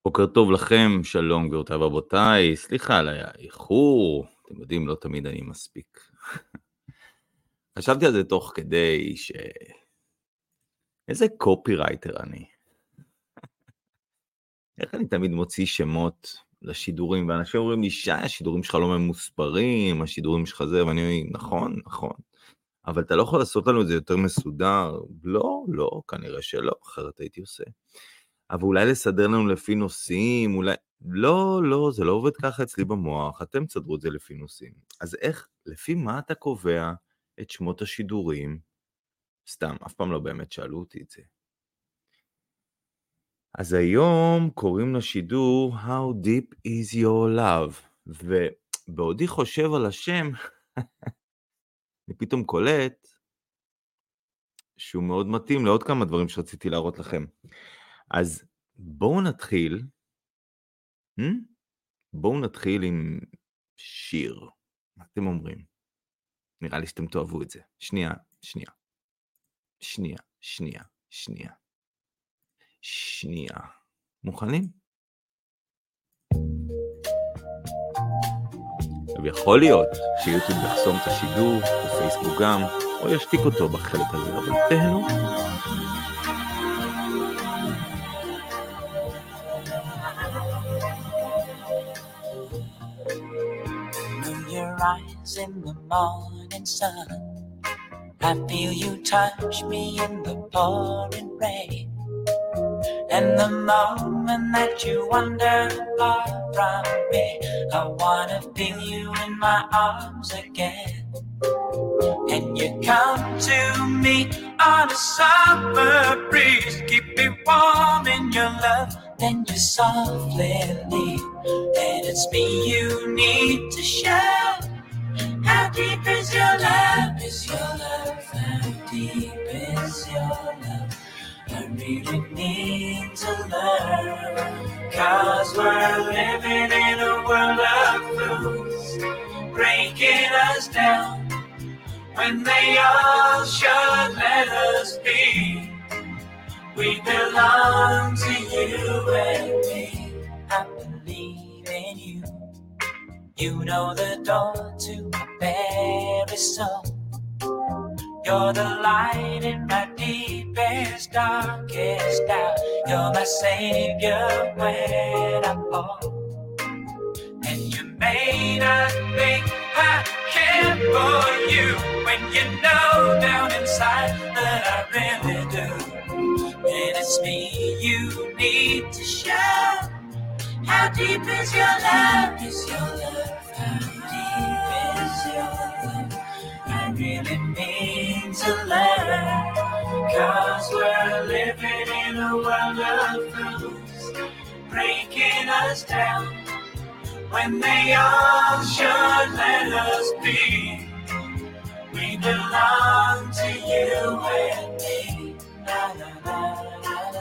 בוקר טוב לכם, שלום גבירותיי ורבותיי, סליחה על האיחור, אתם יודעים, לא תמיד אני מספיק. חשבתי על זה תוך כדי איזה קופירייטר אני. איך אני תמיד מוציא שמות לשידורים, ואנשים אומרים לי, השידורים שלך לא ממוספרים, השידורים שלך זה, ואני אומר, נכון, אבל אתה לא יכול לעשות לנו את זה יותר מסודר? לא, כנראה שלא, אחרת הייתי עושה. אבל אולי לסדר לנו לפי נושאים, אולי... לא, זה לא עובד ככה אצלי במוח, אתם תסדרו את זה לפי נושאים. אז איך, לפי מה אתה קובע את שמות השידורים? סתם, אף פעם לא באמת שאלו אותי את זה. אז היום קוראים לשידור How Deep is Your Love, ובעודי חושב על השם, אני פתאום קולט שהוא מאוד מתאים לעוד כמה דברים שרציתי להראות לכם. אז בואו נתחיל עם שיר. מה אתם אומרים? נראה לי שאתם תאהבו את זה. שנייה. מוכנים? ויכול להיות שיוטיוב יחסום את השידור, ופייסבוק גם, או ישתיק אותו בחלק הזה, אבל תהנו. Rise in the morning sun, I feel you touch me in the pouring rain, and the moment that you wander far from me, I wanna feel you in my arms again. And you come to me on a summer breeze, keep me warm in your love, then you softly leave, and it's me you need to show. How deep is your love? How deep is your love? I really need to learn, 'cause we're living in a world of fools, breaking us down when they all should let us be. We belong to you and me. I believe in you. You know the door to my very soul. You're the light in my deepest, darkest doubt. You're my savior when I fall. And you may not think I care for you, when you know down inside that I really do. And it's me you need to show. How deep is your love? How deep is your love? I really need to learn, 'cause we're living in a world of fools, breaking us down when they all should let us be. We belong to you and me. La la la la la.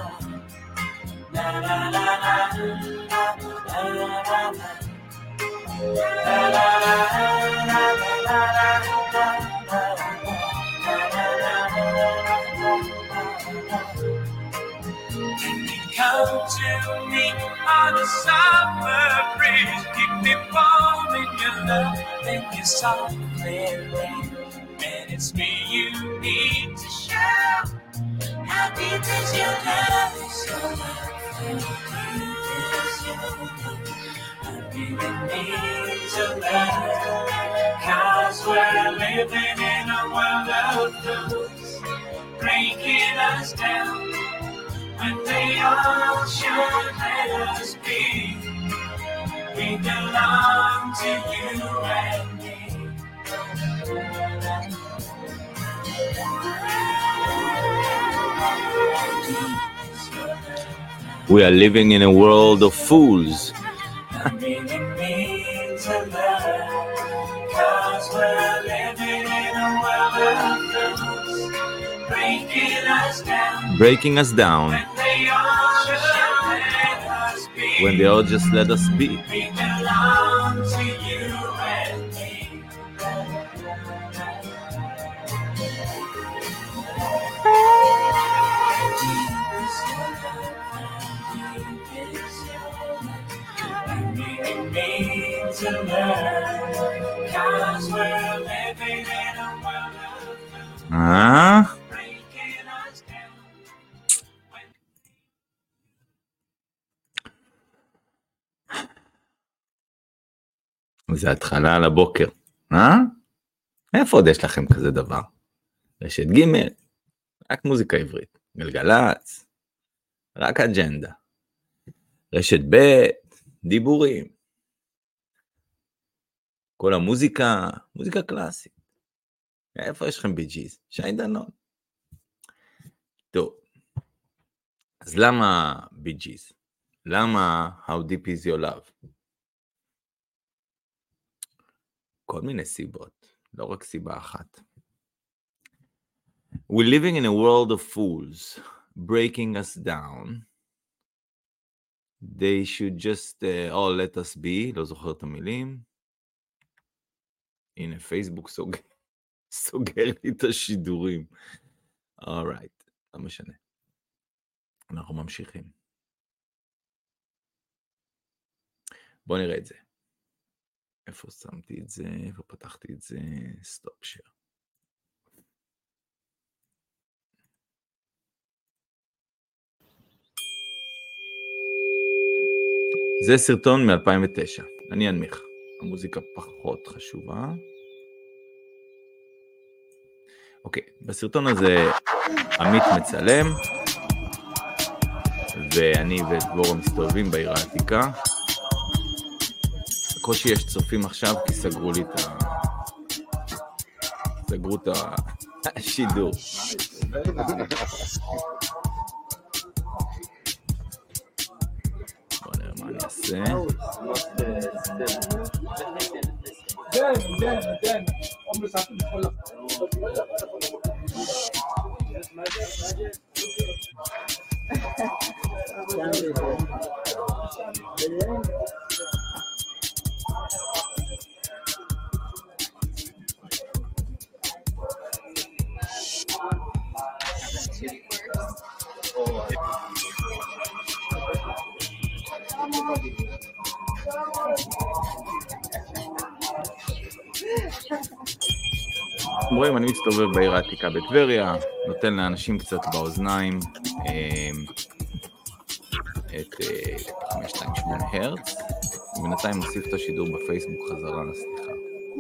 La la la la. La la la la. La la la la la la la. Come to me on a summer breeze, keep me warm in your love, then you softly leave, and it's me you need to show. How deep is your love? How deep is your love? I really need to learn, 'cause we're living in a world of fools, breaking us down when they all should let us be. We belong to you and me. We are living in a world of fools. I really need to learn, 'cause we're living in a world of fools, breaking us down when they all just let us be. We belong to you and me. learn, 'cause we're living in a world of breaking us down. זה התחלה על הבוקר, איפה עוד יש לכם כזה דבר? רשת ג' רק מוזיקה עברית, גלגלץ, רק אג'נדה. רשת ב' דיבורים. כל המוזיקה, מוזיקה קלאסית. איפה יש לכם בי-ג'יז? שי דנון. טוב, אז למה בי-ג'יז? למה How Deep Is Your Love? כל מיני סיבות, לא רק סיבה אחת. We're living in a world of fools, breaking us down. They should just all let us be, לא זוכר את המילים. הנה, פייסבוק סוגר לי את השידורים. Alright, לא משנה. אנחנו ממשיכים. בואו נראה את זה. איפה שמתי את זה? איפה פתחתי את זה? סטופ שייר. זה סרטון מ-2009. אני אנמיך. המוזיקה פחות חשובה. אוקיי, בסרטון הזה עמית מצלם, ואני ודבורה מסתובבים בעיר העתיקה. בקושי יש צופים עכשיו כי סגרו את השידור. בוא נראה מה אני אעשה. רואים, אני מסתובב בעיר העתיקה בטבריה, נותן לאנשים קצת באוזניים את 528 הרץ, ובינתיים מוסיף את השידור בפייסבוק חזרה, סליחה.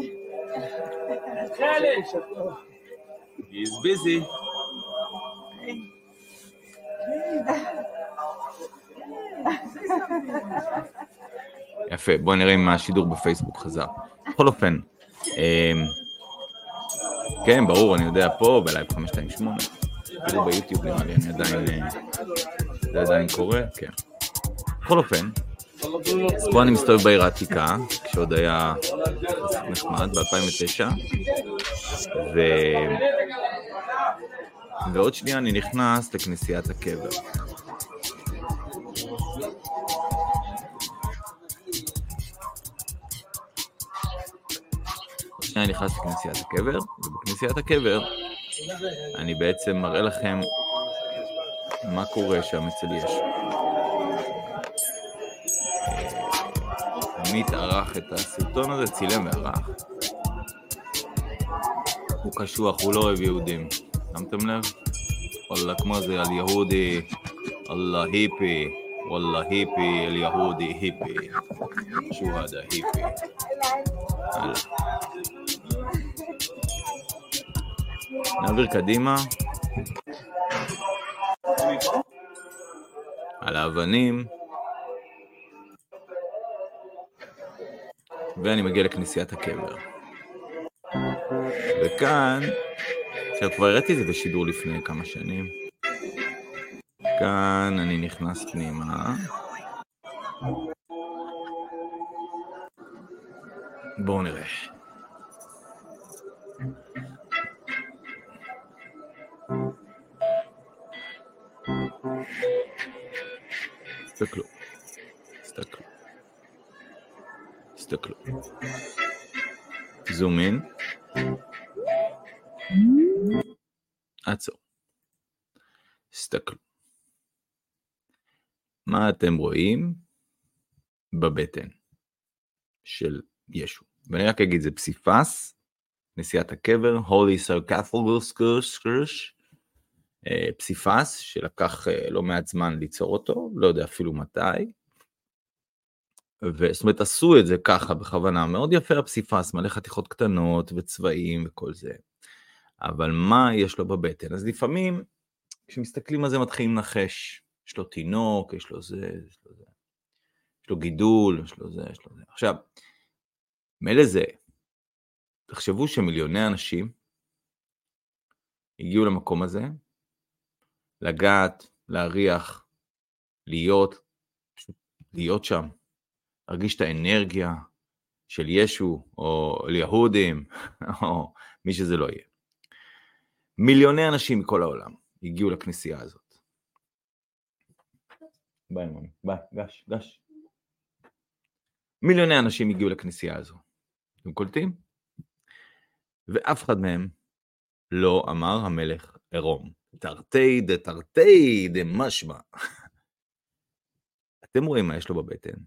He's busy. יפה, בואו נראה אם השידור בפייסבוק חזר. בכל אופן, כן, ברור, אני יודע פה, בלייב 528, אפילו ביוטיוב נראה לי, זה עדיין קורה, כן. בכל אופן, אז פה אני מסתובב בעיר העתיקה, כשעוד היה נחמד, ב-2009, ועוד שנייה אני נכנס לכנסיית הקבר. אני נכנס לכנסיית הקבר, ובכנסיית הקבר אני בעצם מראה לכם מה קורה שם אצל ישו. עמית ערך את הסרטון הזה, צילם וערך. הוא קשוח, הוא לא אוהב יהודים. שמתם לב? וואלה, כמו זה על יהודי, אללה היפי, וואלה היפי, אל יהודי היפי. שוהדה היפי. הלאה. נעביר קדימה. על האבנים. ואני מגיע לכנסיית הקבר. וכאן, עכשיו כבר הראיתי את זה בשידור לפני כמה שנים. כאן אני נכנס פנימה. בואו נראה. תסתכלו. זום אין. עצור. תסתכלו. מה אתם רואים בבטן של ישו. ואני רק אגיד, זה פסיפס, נשיאת הקבר, Holy Sarcophagus, פסיפס, שלקח לא מעט זמן ליצור אותו, לא יודע אפילו מתי, זאת אומרת, עשו את זה ככה בכוונה, מאוד יפה הפסיפס, מלא חתיכות קטנות וצבעים וכל זה, אבל מה יש לו בבטן? אז לפעמים, כשמסתכלים על זה מתחילים לנחש, יש לו תינוק, יש לו זה, יש לו גידול, יש לו זה. עכשיו, מילא זה, תחשבו שמיליוני אנשים הגיעו למקום הזה, לגעת, להריח, להיות שם, להרגיש את האנרגיה של ישו, או ליהודים, או מי שזה לא יהיה. מיליוני אנשים מכל העולם הגיעו לכנסייה הזאת. ביי, ממי, ביי, גש. מיליוני אנשים הגיעו לכנסייה הזו. אתם קולטים? ואף אחד מהם לא אמר המלך עירום. תרתי דמשמע. אתם רואים מה יש לו בבטן?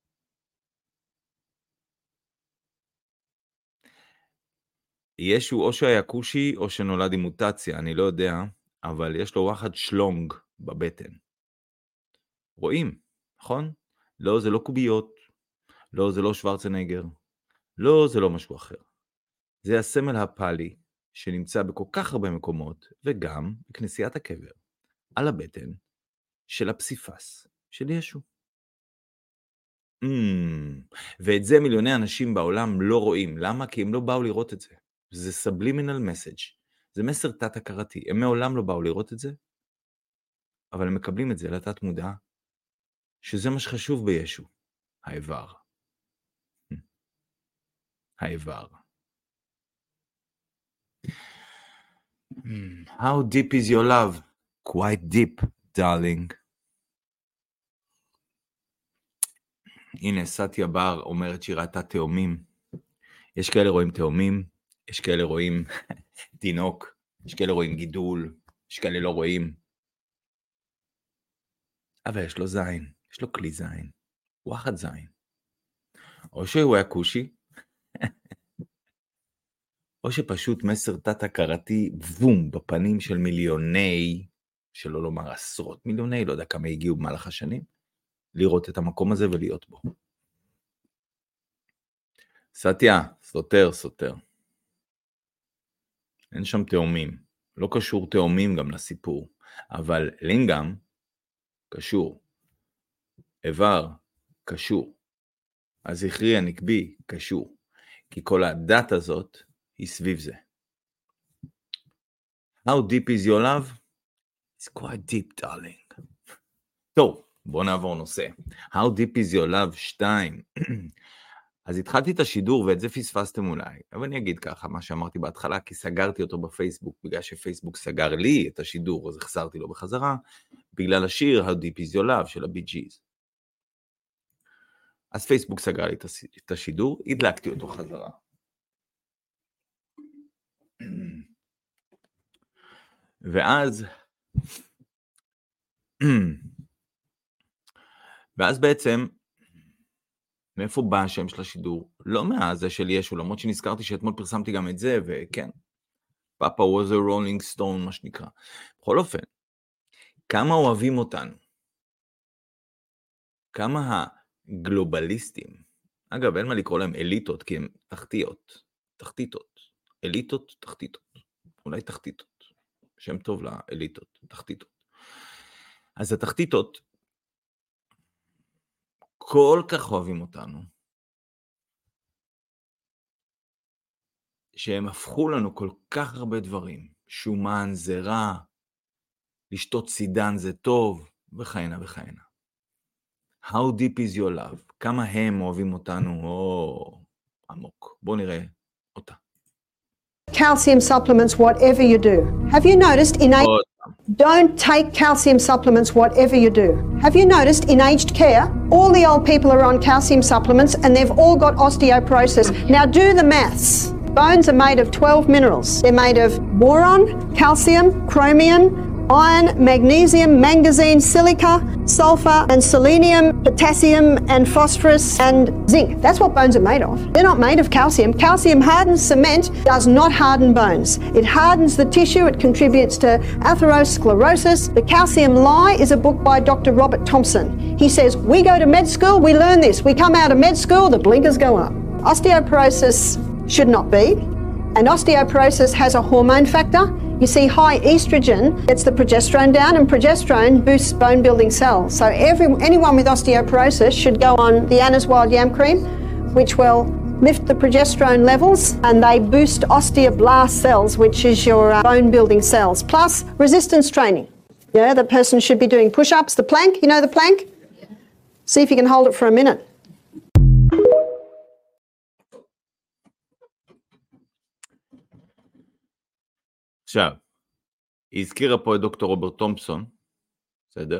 ישו או שהיה כושי או שנולד עם מוטציה, אני לא יודע, אבל יש לו וואחד שלונג בבטן. רואים, נכון? לא, זה לא קוביות, לא, זה לא שוורצנגר, לא, זה לא משהו אחר. זה הסמל הפאלי שנמצא בכל כך הרבה מקומות, וגם בכנסיית הקבר, על הבטן של הפסיפס של ישו. ואת זה מיליוני אנשים בעולם לא רואים. למה? כי הם לא באו לראות את זה. זה subliminal message. זה מסר תת-הכרתי. הם מעולם לא באו לראות את זה, אבל הם מקבלים את זה לתת מודע, שזה מה שחשוב בישו. האיבר. האיבר. How deep is your love? Quite deep, darling. הנה, סטיה בר אומרת שהיא ראתה תאומים. יש כאלה רואים תאומים, יש כאלה רואים תינוק, יש כאלה רואים גידול, יש כאלה לא רואים. אבל יש לו זין, יש לו כלי זין, וואחד זין. או שהוא היה כושי, או שפשוט מסר תת-הכרתי בום בפנים של מיליוני, שלא לומר עשרות מיליוני, לא יודע כמה הגיעו במהלך השנים, לראות את המקום הזה ולהיות בו. סטיה, סותר. אין שם תאומים. לא קשור תאומים גם לסיפור, אבל לינגאם קשור. איבר קשור. הזכרי הנקבי קשור. כי כל הדת הזאת היא סביב זה. How deep is your love? It's quite deep, darling. טוב, בואו נעבור נושא. How deep is your love 2. אז התחלתי את השידור, ואת זה פספסתם אולי. אבל אני אגיד ככה, מה שאמרתי בהתחלה, כי סגרתי אותו בפייסבוק, בגלל שפייסבוק סגר לי את השידור, אז החזרתי לו בחזרה, בגלל השיר How deep is your love של הבי ג'יז. אז פייסבוק סגר לי את השידור, הדלקתי אותו חזרה. ואז בעצם, מאיפה בא השם של השידור? לא מהזה של ישו, למרות שנזכרתי שאתמול פרסמתי גם את זה, וכן, פאפה was a rolling stone, מה שנקרא. בכל אופן, כמה אוהבים אותנו? כמה הגלובליסטים, אגב, אין מה לקרוא להם אליטות, כי הם תחתיתות, אליטות, תחתיתות, אולי תחתיתות, שם טוב לאליטות, תחתיתות. אז התחתיתות, כל כך אוהבים אותנו, שהם הפכו לנו כל כך הרבה דברים, שומן זה רע, לשתות סידן זה טוב, וכהנה וכהנה. How deep is your love? כמה הם אוהבים אותנו, עמוק. בואו נראה אותה. Calcium supplements, whatever you do. Have you noticed don't take calcium supplements whatever you do. Have you noticed in aged care, all the old people are on calcium supplements and they've all got osteoporosis. Now do the maths. Bones are made of 12 minerals. They're made of boron, calcium, chromium, iron, magnesium, manganese, silica, sulfur, and selenium, potassium, and phosphorus, and zinc. That's what bones are made of. They're not made of calcium. Calcium hardens cement, does not harden bones. It hardens the tissue, it contributes to atherosclerosis. The Calcium Lie is a book by Dr. Robert Thompson. He says, we go to med school, we learn this. We come out of med school, the blinkers go up. Osteoporosis should not be. And osteoporosis has a hormone factor. You see, high estrogen gets the progesterone down, and progesterone boosts bone building cells. So anyone with osteoporosis should go on the Anna's Wild Yam Cream, which will lift the progesterone levels, and they boost osteoblast cells, which is your bone building cells, plus resistance training. Yeah, the person should be doing push-ups, the plank, you know the plank? See if you can hold it for a minute. עכשיו, היא הזכירה פה את דוקטור רוברט תומפסון, בסדר?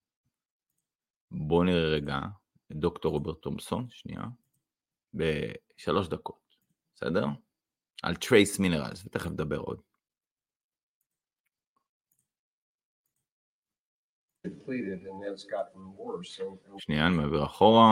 בואו נראה רגע את דוקטור רוברט תומפסון, שנייה, ב3 דקות, בסדר? על trace minerals, ותכף נדבר עוד. שנייה, אני מעביר אחורה.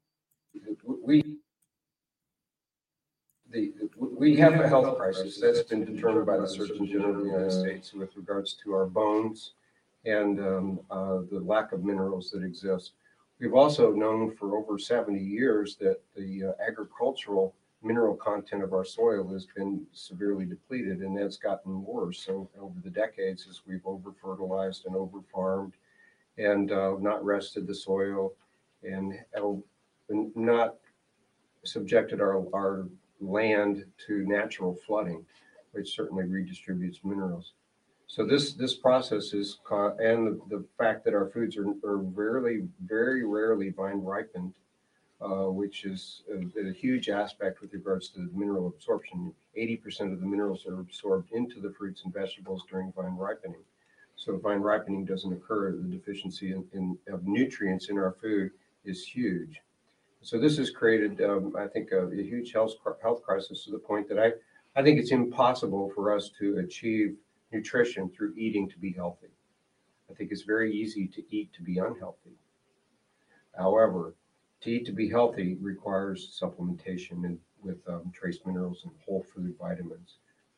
We have a health crisis that's been determined by the Surgeon General of the United States with regards to our bones and the lack of minerals that exist. We've also known for over 70 years that the agricultural mineral content of our soil has been severely depleted, and that's gotten worse. So over the decades, as we've over-fertilized and over-farmed and not rested the soil and not subjected our land to natural flooding, which certainly redistributes minerals. So this process is, and the fact that our foods are very rarely vine ripened, which is a huge aspect with regards to the mineral absorption. 80% of the minerals are absorbed into the fruits and vegetables during vine ripening. So if vine ripening doesn't occur, the deficiency of nutrients in our food is huge. So this has created, I think, a huge health crisis to the point that I think it's impossible for us to achieve nutrition through eating to be healthy. I think it's very easy to eat to be unhealthy. However, to eat to be healthy requires supplementation with trace minerals and whole food vitamins.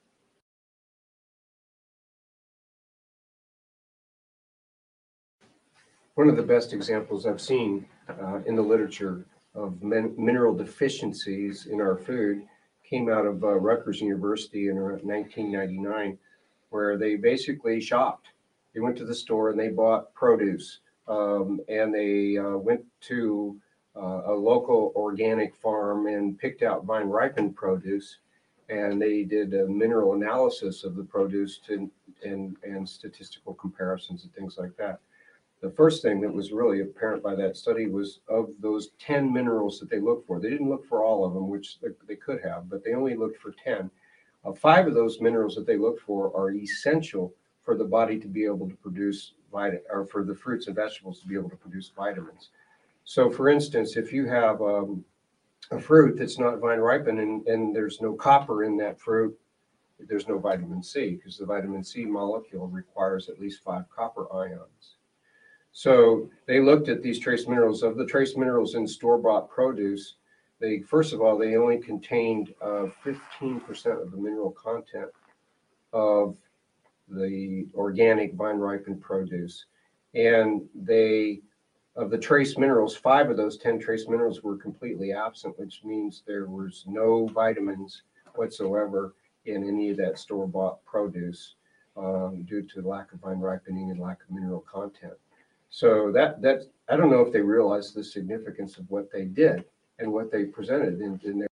One of the best examples I've seen in the literature of mineral deficiencies in our food came out of Rutgers University in 1999, where they basically shopped. They went to the store and they bought produce, and they went to a local organic farm and picked out vine ripened produce, and they did a mineral analysis of the produce and statistical comparisons and things like that. The first thing that was really apparent by that study was of those 10 minerals that they looked for. They didn't look for all of them, which they could have, but they only looked for 10. 5 of those minerals that they looked for are essential for the body to be able to produce or for the fruits and vegetables to be able to produce vitamins. So for instance, if you have a fruit that's not vine ripened and there's no copper in that fruit, there's no vitamin C, because the vitamin C molecule requires at least 5 copper ions. So they looked at these trace minerals. Of the trace minerals in store-bought produce, first of all, they only contained 15% of the mineral content of the organic vine-ripened produce. And of the trace minerals, 5 of those 10 trace minerals were completely absent, which means there was no vitamins whatsoever in any of that store-bought produce due to lack of vine ripening and lack of mineral content. So that I don't know if they realized the significance of what they did and what they presented in their.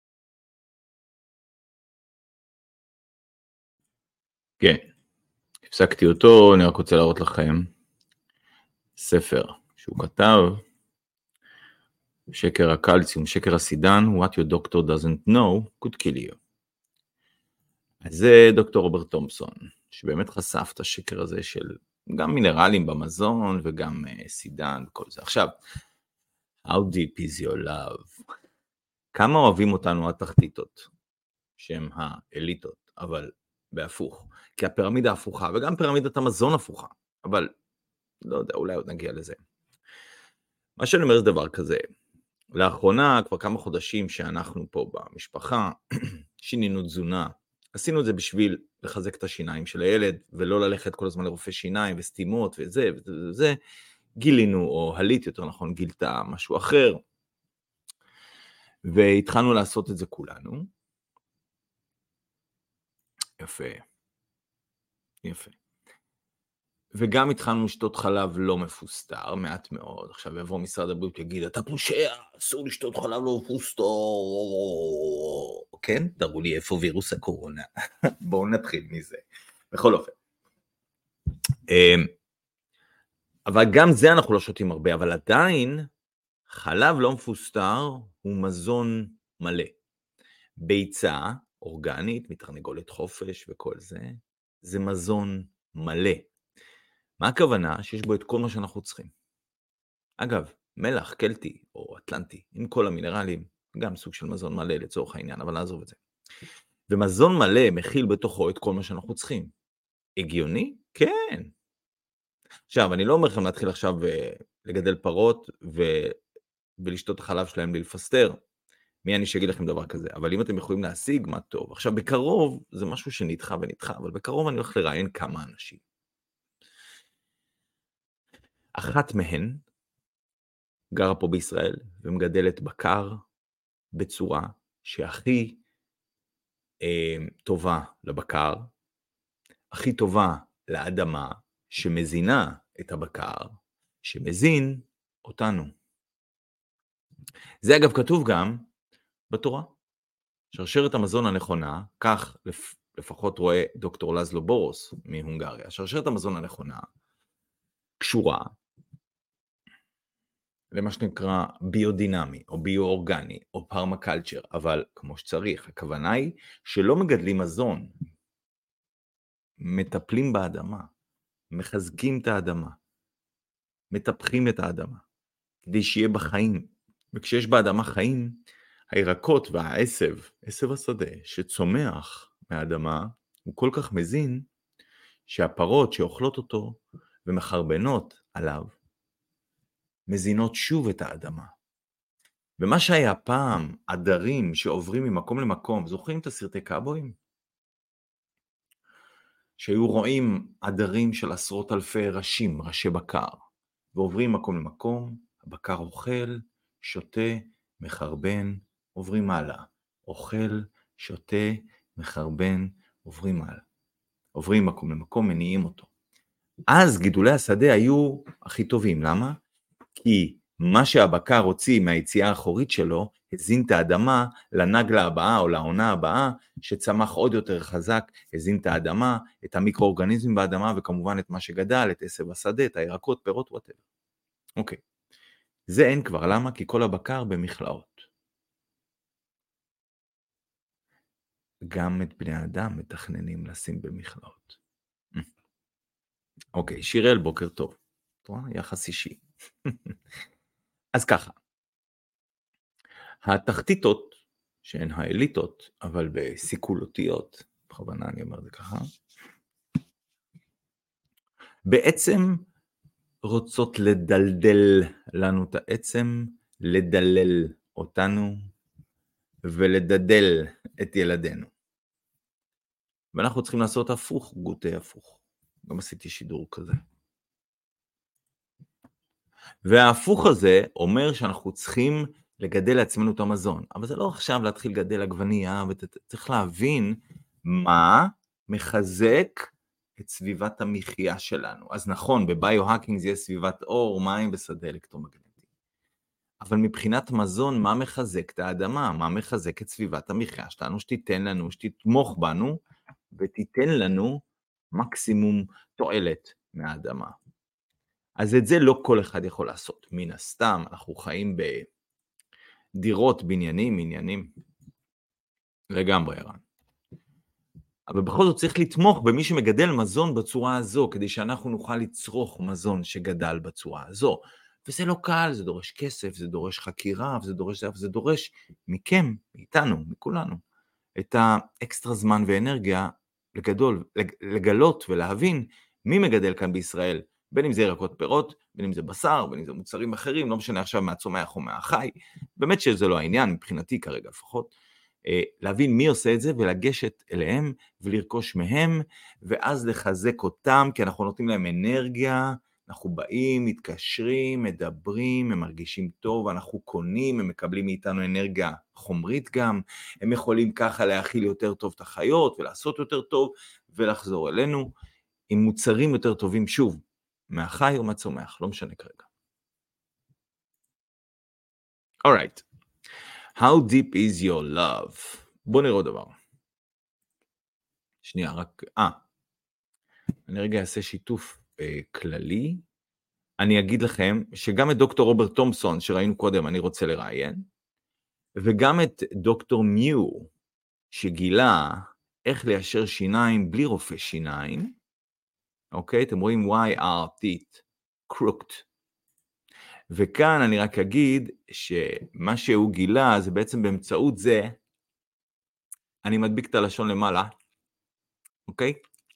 כן, הפסקתי אותו, אני רק רוצה להראות לכם ספר שהוא כתב, שקר הקלציום, שקר הסידן, what your doctor doesn't know could kill you. אז זה דוקטור רוברט תומפסון, שבאמת חשף את השקר הזה של גם מינרלים במזון וגם סידן וכל זה. עכשיו, how deep is your love? כמה אוהבים אותנו התחתיתות, שהם האליטות, אבל בהפוך, כי הפירמידה הפוכה, וגם פירמידת המזון הפוכה, אבל לא יודע, אולי עוד נגיע לזה. מה שאני אומר זה דבר כזה, לאחרונה, כבר כמה חודשים שאנחנו פה במשפחה, שינינו תזונה, עשינו את זה בשביל לחזק את השיניים של הילד, ולא ללכת כל הזמן לרופא שיניים וסתימות וזה וזה, גילינו, או הלית יותר נכון, גילתה משהו אחר, והתחלנו לעשות את זה כולנו. יפה. יפה. וגם התחלנו לשתות חלב לא מפוסטר, מעט מאוד. עכשיו יבוא משרד הבריאות יגיד, אתה פושע, אסור לשתות חלב לא מפוסטר. כן? תראו לי איפה וירוס הקורונה. בואו נתחיל מזה. בכל אופן. אבל גם זה אנחנו לא שותים הרבה, אבל עדיין חלב לא מפוסטר הוא מזון מלא. ביצה אורגנית, מתרנגולת חופש וכל זה, זה מזון מלא. מה הכוונה? שיש בו את כל מה שאנחנו צריכים. אגב, מלח, קלטי או אטלנטי, עם כל המינרלים, גם סוג של מזון מלא לצורך העניין, אבל נעזוב את זה. ומזון מלא מכיל בתוכו את כל מה שאנחנו צריכים. הגיוני? כן. עכשיו, אני לא אומר לכם להתחיל עכשיו לגדל פרות ולשתות החלב שלהם ללפסטר. מי אני שיגיד לכם דבר כזה? אבל אם אתם יכולים להשיג, מה טוב. עכשיו, בקרוב, זה משהו שנדחה ונדחה, אבל בקרוב אני הולך לראיין כמה אנשים. אחת מהן גרה פה בישראל ומגדלת בקר בצורה שהכי טובה לבקר, הכי טובה לאדמה שמזינה את הבקר, שמזין אותנו. זה אגב כתוב גם בתורה. שרשרת המזון הנכונה, כך לפחות רואה דוקטור לזלו בורוס מהונגריה, שרשרת המזון הנכונה קשורה למה שנקרא ביודינמי, או ביו-אורגני, או פרמקלצ'ר, אבל כמו שצריך, הכוונה היא שלא מגדלים מזון, מטפלים באדמה, מחזקים את האדמה, מטפחים את האדמה, כדי שיהיה בחיים, וכשיש באדמה חיים, הירקות והעשב, עשב השדה, שצומח מהאדמה, הוא כל כך מזין, שהפרות שאוכלות אותו, ומחרבנות עליו, מזינות שוב את האדמה. ומה שהיה פעם, עדרים שעוברים ממקום למקום, זוכרים את הסרטי קאבויים? שהיו רואים עדרים של עשרות אלפי ראשים, ראשי בקר, ועוברים מקום למקום, הבקר אוכל, שותה, מחרבן, עוברים הלאה. אוכל, שותה, מחרבן, עוברים הלאה. עוברים מקום למקום, מניעים אותו. אז גידולי השדה היו הכי טובים, למה? כי מה שהבקר הוציא מהיציאה האחורית שלו, הזין את האדמה לנגלה הבאה או לעונה הבאה, שצמח עוד יותר חזק, הזין את האדמה, את המיקרואורגניזמים באדמה, וכמובן את מה שגדל, את עשב השדה, את הירקות, פירות, וואטאבר. אוקיי. זה אין כבר, למה? כי כל הבקר במכלאות. גם את בני האדם מתכננים לשים במכלאות. אוקיי, שיראל, בוקר טוב. יחס אישי. אז ככה, התחתיתות, שהן האליטות, אבל בסיכולותיות, בכוונה אני אומר זה ככה, בעצם רוצות לדלדל לנו את העצם, לדלל אותנו, ולדדל את ילדינו. ואנחנו צריכים לעשות הפוך, גוטה הפוך. גם עשיתי שידור כזה. וההפוך הזה אומר שאנחנו צריכים לגדל לעצמנו את המזון. אבל זה לא עכשיו להתחיל לגדל עגבנייה, וצריך להבין מה מחזק את סביבת המחיה שלנו. אז נכון, בביו-האקינג זה יהיה סביבת אור, מים ושדה אלקטרומגנטי. אבל מבחינת מזון, מה מחזק את האדמה? מה מחזק את סביבת המחיה שלנו? שתיתן לנו, שתתמוך בנו, ותיתן לנו מקסימום תועלת מהאדמה. אז את זה לא כל אחד יכול לעשות. מן הסתם, אנחנו חיים בדירות, בניינים, עניינים. לגמרי, ערן. אבל בכל זאת צריך לתמוך במי שמגדל מזון בצורה הזו, כדי שאנחנו נוכל לצרוך מזון שגדל בצורה הזו. וזה לא קל, זה דורש כסף, זה דורש חקירה, זה דורש מכם, מאיתנו, מכולנו, את האקסטרה זמן ואנרגיה לגלות ולהבין מי מגדל כאן בישראל, בין אם זה ירקות פירות, בין אם זה בשר, בין אם זה מוצרים אחרים, לא משנה עכשיו מהצומח או מהחי, באמת שזה לא העניין, מבחינתי כרגע לפחות, להבין מי עושה את זה ולגשת אליהם ולרכוש מהם, ואז לחזק אותם, כי אנחנו נותנים להם אנרגיה, אנחנו באים, מתקשרים, מדברים, הם מרגישים טוב, אנחנו קונים, הם מקבלים מאיתנו אנרגיה חומרית גם, הם יכולים ככה להכיל יותר טוב את החיות ולעשות יותר טוב, ולחזור אלינו עם מוצרים יותר טובים שוב, מהחי או מהצומח, לא משנה כרגע. Alright. How deep is your love? בוא נראה עוד דבר. שנייה, רק, אני רגע אעשה שיתוף כללי. אני אגיד לכם שגם את דוקטור רוברט תומפסון, שראינו קודם, אני רוצה לראיין, וגם את דוקטור מיו, שגילה איך ליישר שיניים בלי רופא שיניים, אוקיי? אתם רואים why are teeth crooked. וכאן אני רק אגיד שמה שהוא גילה זה בעצם באמצעות זה, אני מדביק את הלשון למעלה, אוקיי?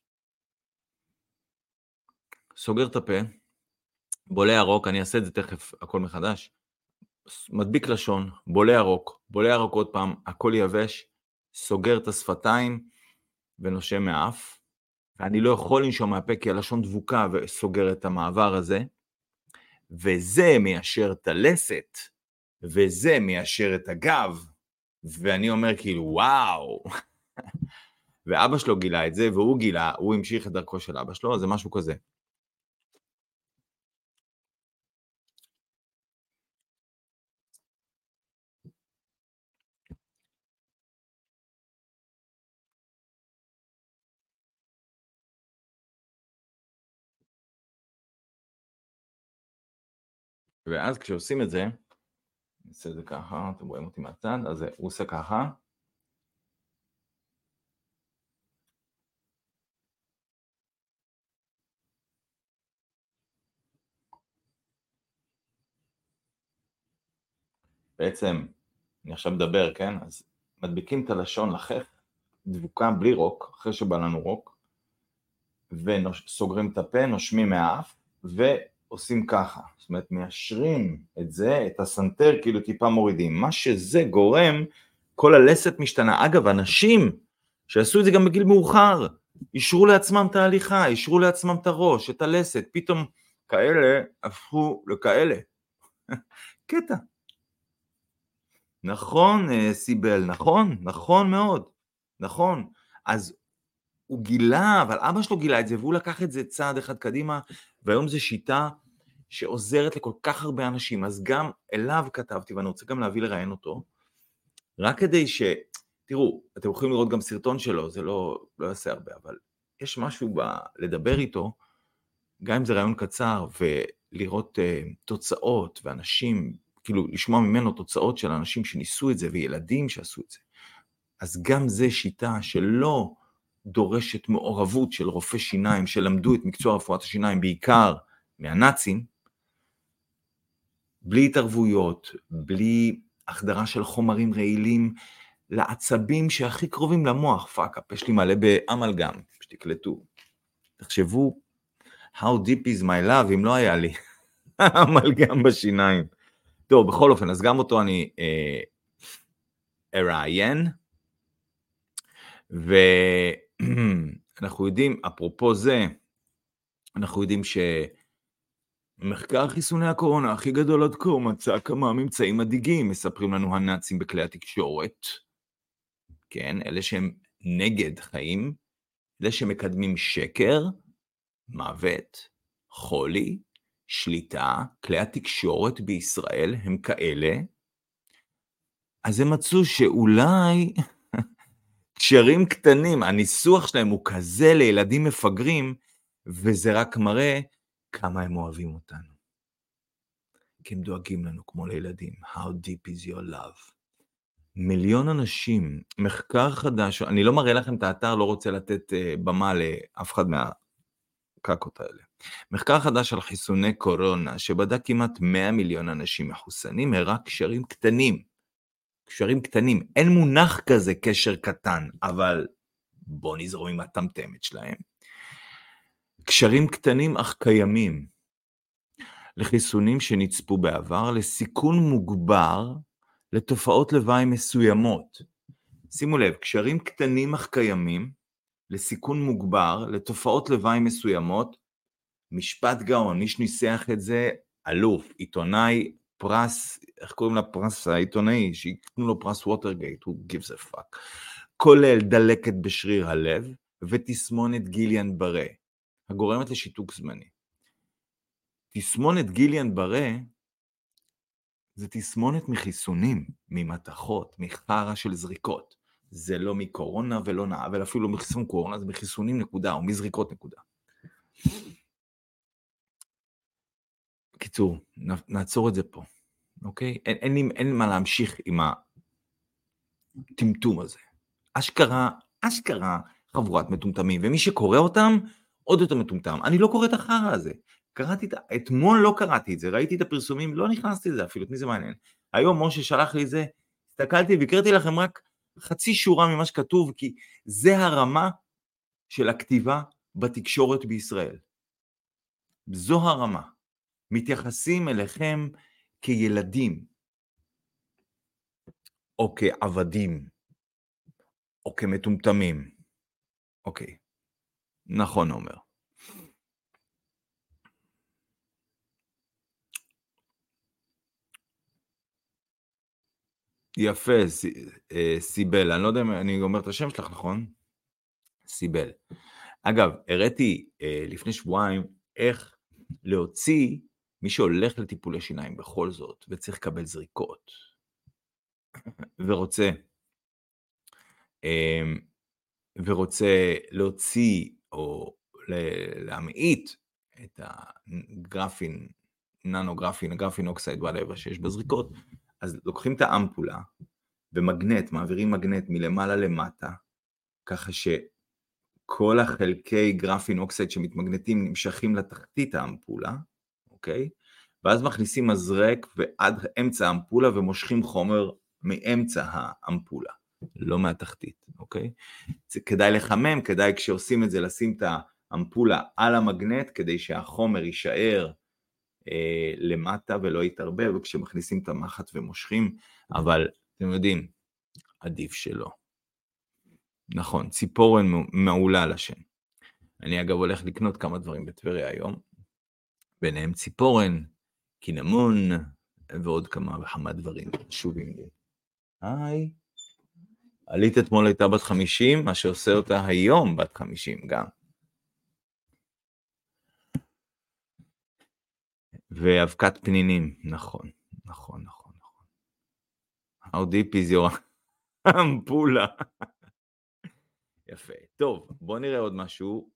סוגר את הפה, בולה ירוק, אני אעשה את זה תכף, הכל מחדש, מדביק לשון, בולה ירוק עוד פעם, הכל יבש, סוגר את השפתיים ונושם מהאף, ואני לא יכול לנשום מהפה כי הלשון דבוקה וסוגר את המעבר הזה, וזה מיישר את הלסת, וזה מיישר את הגב, ואני אומר כאילו וואו, ואבא שלו גילה את זה, והוא גילה, הוא המשיך את דרכו של אבא שלו, אז זה משהו כזה. ואז כשעושים את זה, אני אעשה את זה ככה, אתם רואים אותי מהצד, אז הוא עושה ככה, בעצם, אני עכשיו מדבר, כן? אז מדביקים את הלשון לחך, דבוקה בלי רוק, אחרי שבא לנו רוק, וסוגרים את הפה, נושמים מהאף, ועושים ככה. זאת אומרת, מיישרים את זה, את הסנטר, כאילו טיפה מורידים. מה שזה גורם, כל הלסת משתנה. אגב, אנשים שעשו את זה גם בגיל מאוחר, אישרו לעצמם את ההליכה, אישרו לעצמם את הראש, את הלסת, פתאום כאלה הפכו לכאלה. קטע. נכון, סיבל, נכון מאוד, נכון. אז הוא גילה, אבל אבא שלו גילה את זה, והוא לקח את זה צעד אחד קדימה, והיום זו שיטה שעוזרת לכל כך הרבה אנשים, אז גם אליו כתבתי, ואני רוצה גם להביא לראיין אותו, רק כדי תראו, אתם יכולים לראות גם סרטון שלו, זה לא יעשה הרבה, אבל יש משהו לדבר איתו, גם אם זה ראיון קצר, ולראות תוצאות, ואנשים, כאילו לשמוע ממנו תוצאות של אנשים שניסו את זה, וילדים שעשו את זה. אז גם זה שיטה שלא דורשת מעורבות של רופא שיניים, שלמדו את מקצוע רפואת השיניים, בעיקר מהנאצים, בלי התערבויות, בלי החדרה של חומרים רעילים, לעצבים שהכי קרובים למוח, פאק, הפה שלי מלא באמלגם, שתקלטו. תחשבו, how deep is my love, אם לא היה לי אמלגם בשיניים. טוב, בכל אופן, אז גם אותו אני אראיין, ואנחנו יודעים, אפרופו זה, אנחנו יודעים שמחקר חיסוני הקורונה הכי גדול עד כה מצא כמה ממצאים מדאיגים, מספרים לנו הנאצים בכלי התקשורת, כן, אלה שהם נגד חיים, אלה שמקדמים שקר, מוות, חולי, שליטה, כלי התקשורת בישראל הם כאלה, אז הם מצאו שאולי קשרים קטנים, הניסוח שלהם הוא כזה לילדים מפגרים, וזה רק מראה כמה הם אוהבים אותנו. כי הם דואגים לנו כמו לילדים. How deep is your love? מיליון אנשים, מחקר חדש, אני לא מראה לכם את האתר, לא רוצה לתת במה לאף אחד מהקקות האלה. מחקר חדש על חיסוני קורונה, שבדק כמעט 100 מיליון אנשים מחוסנים, הראה קשרים קטנים. קשרים קטנים. אין מונח כזה קשר קטן, אבל בוא נזרום עם הטמטמת שלהם. קשרים קטנים אך קיימים, לחיסונים שנצפו בעבר, לסיכון מוגבר, לתופעות לוואי מסוימות. שימו לב, קשרים קטנים אך קיימים, לסיכון מוגבר, לתופעות לוואי מסוימות, משפט גאון, מי שניסח את זה, אלוף, עיתונאי, פרס, איך קוראים לפרס העיתונאי, שיקנו לו פרס ווטרגייט, who gives a fuck, כולל דלקת בשריר הלב, ותסמונת גיליאן ברה, הגורמת לשיתוק זמני. תסמונת גיליאן ברה, זה תסמונת מחיסונים, ממתכות, מחרא של זריקות. זה לא מקורונה ולא אבל אפילו לא מחיסון קורונה, זה מחיסונים נקודה, או מזריקות נקודה. קיצור, נעצור את זה פה, אוקיי? אין מה להמשיך עם הטמטום הזה. אשכרה חבורת מטומטמים, ומי שקורא אותם, עוד יותר מטומטם. אני לא קורא את החרא הזה. אתמול לא קראתי את זה, ראיתי את הפרסומים, לא נכנסתי לזה אפילו, את מי זה מעניין. היום משה שלח לי את זה, הסתכלתי והקראתי לכם רק חצי שורה ממה שכתוב, כי זה הרמה של הכתיבה בתקשורת בישראל. זו הרמה. מתייחסים אליכם כילדים, או כעבדים, או כמטומטמים. אוקיי, נכון אומר. יפה, סיבל, אני לא יודע אם אני אומר את השם שלך, נכון? סיבל. אגב, הראיתי לפני שבועיים איך להוציא מי שהולך לטיפולי שיניים בכל זאת, וצריך לקבל זריקות, ורוצה להוציא או להמעיט את הגרפין, ננוגרפין, הגרפין אוקסייד וואטאבר שיש בזריקות, אז לוקחים את האמפולה, במגנט, מעבירים מגנט מלמעלה למטה, ככה שכל החלקי גרפין אוקסייד שמתמגנטים נמשכים לתחתית האמפולה, אוקיי? ואז מכניסים מזרק ועד אמצע האמפולה ומושכים חומר מאמצע האמפולה, לא מהתחתית, אוקיי? זה כדאי לחמם, כדאי כשעושים את זה לשים את האמפולה על המגנט, כדי שהחומר יישאר למטה ולא יתערבב, וכשמכניסים את המחט ומושכים, אבל אתם יודעים, עדיף שלא. נכון, ציפורן מעולה לשם. אני אגב הולך לקנות כמה דברים בטבריה היום, ביניהם ציפורן, קינמון, ועוד כמה וכמה דברים חשובים לי. היי, עלית אתמול הייתה בת 50, מה שעושה אותה היום בת 50 גם. ואבקת פנינים, נכון. How deep is your אמפולה? יפה. טוב, בוא נראה עוד משהו.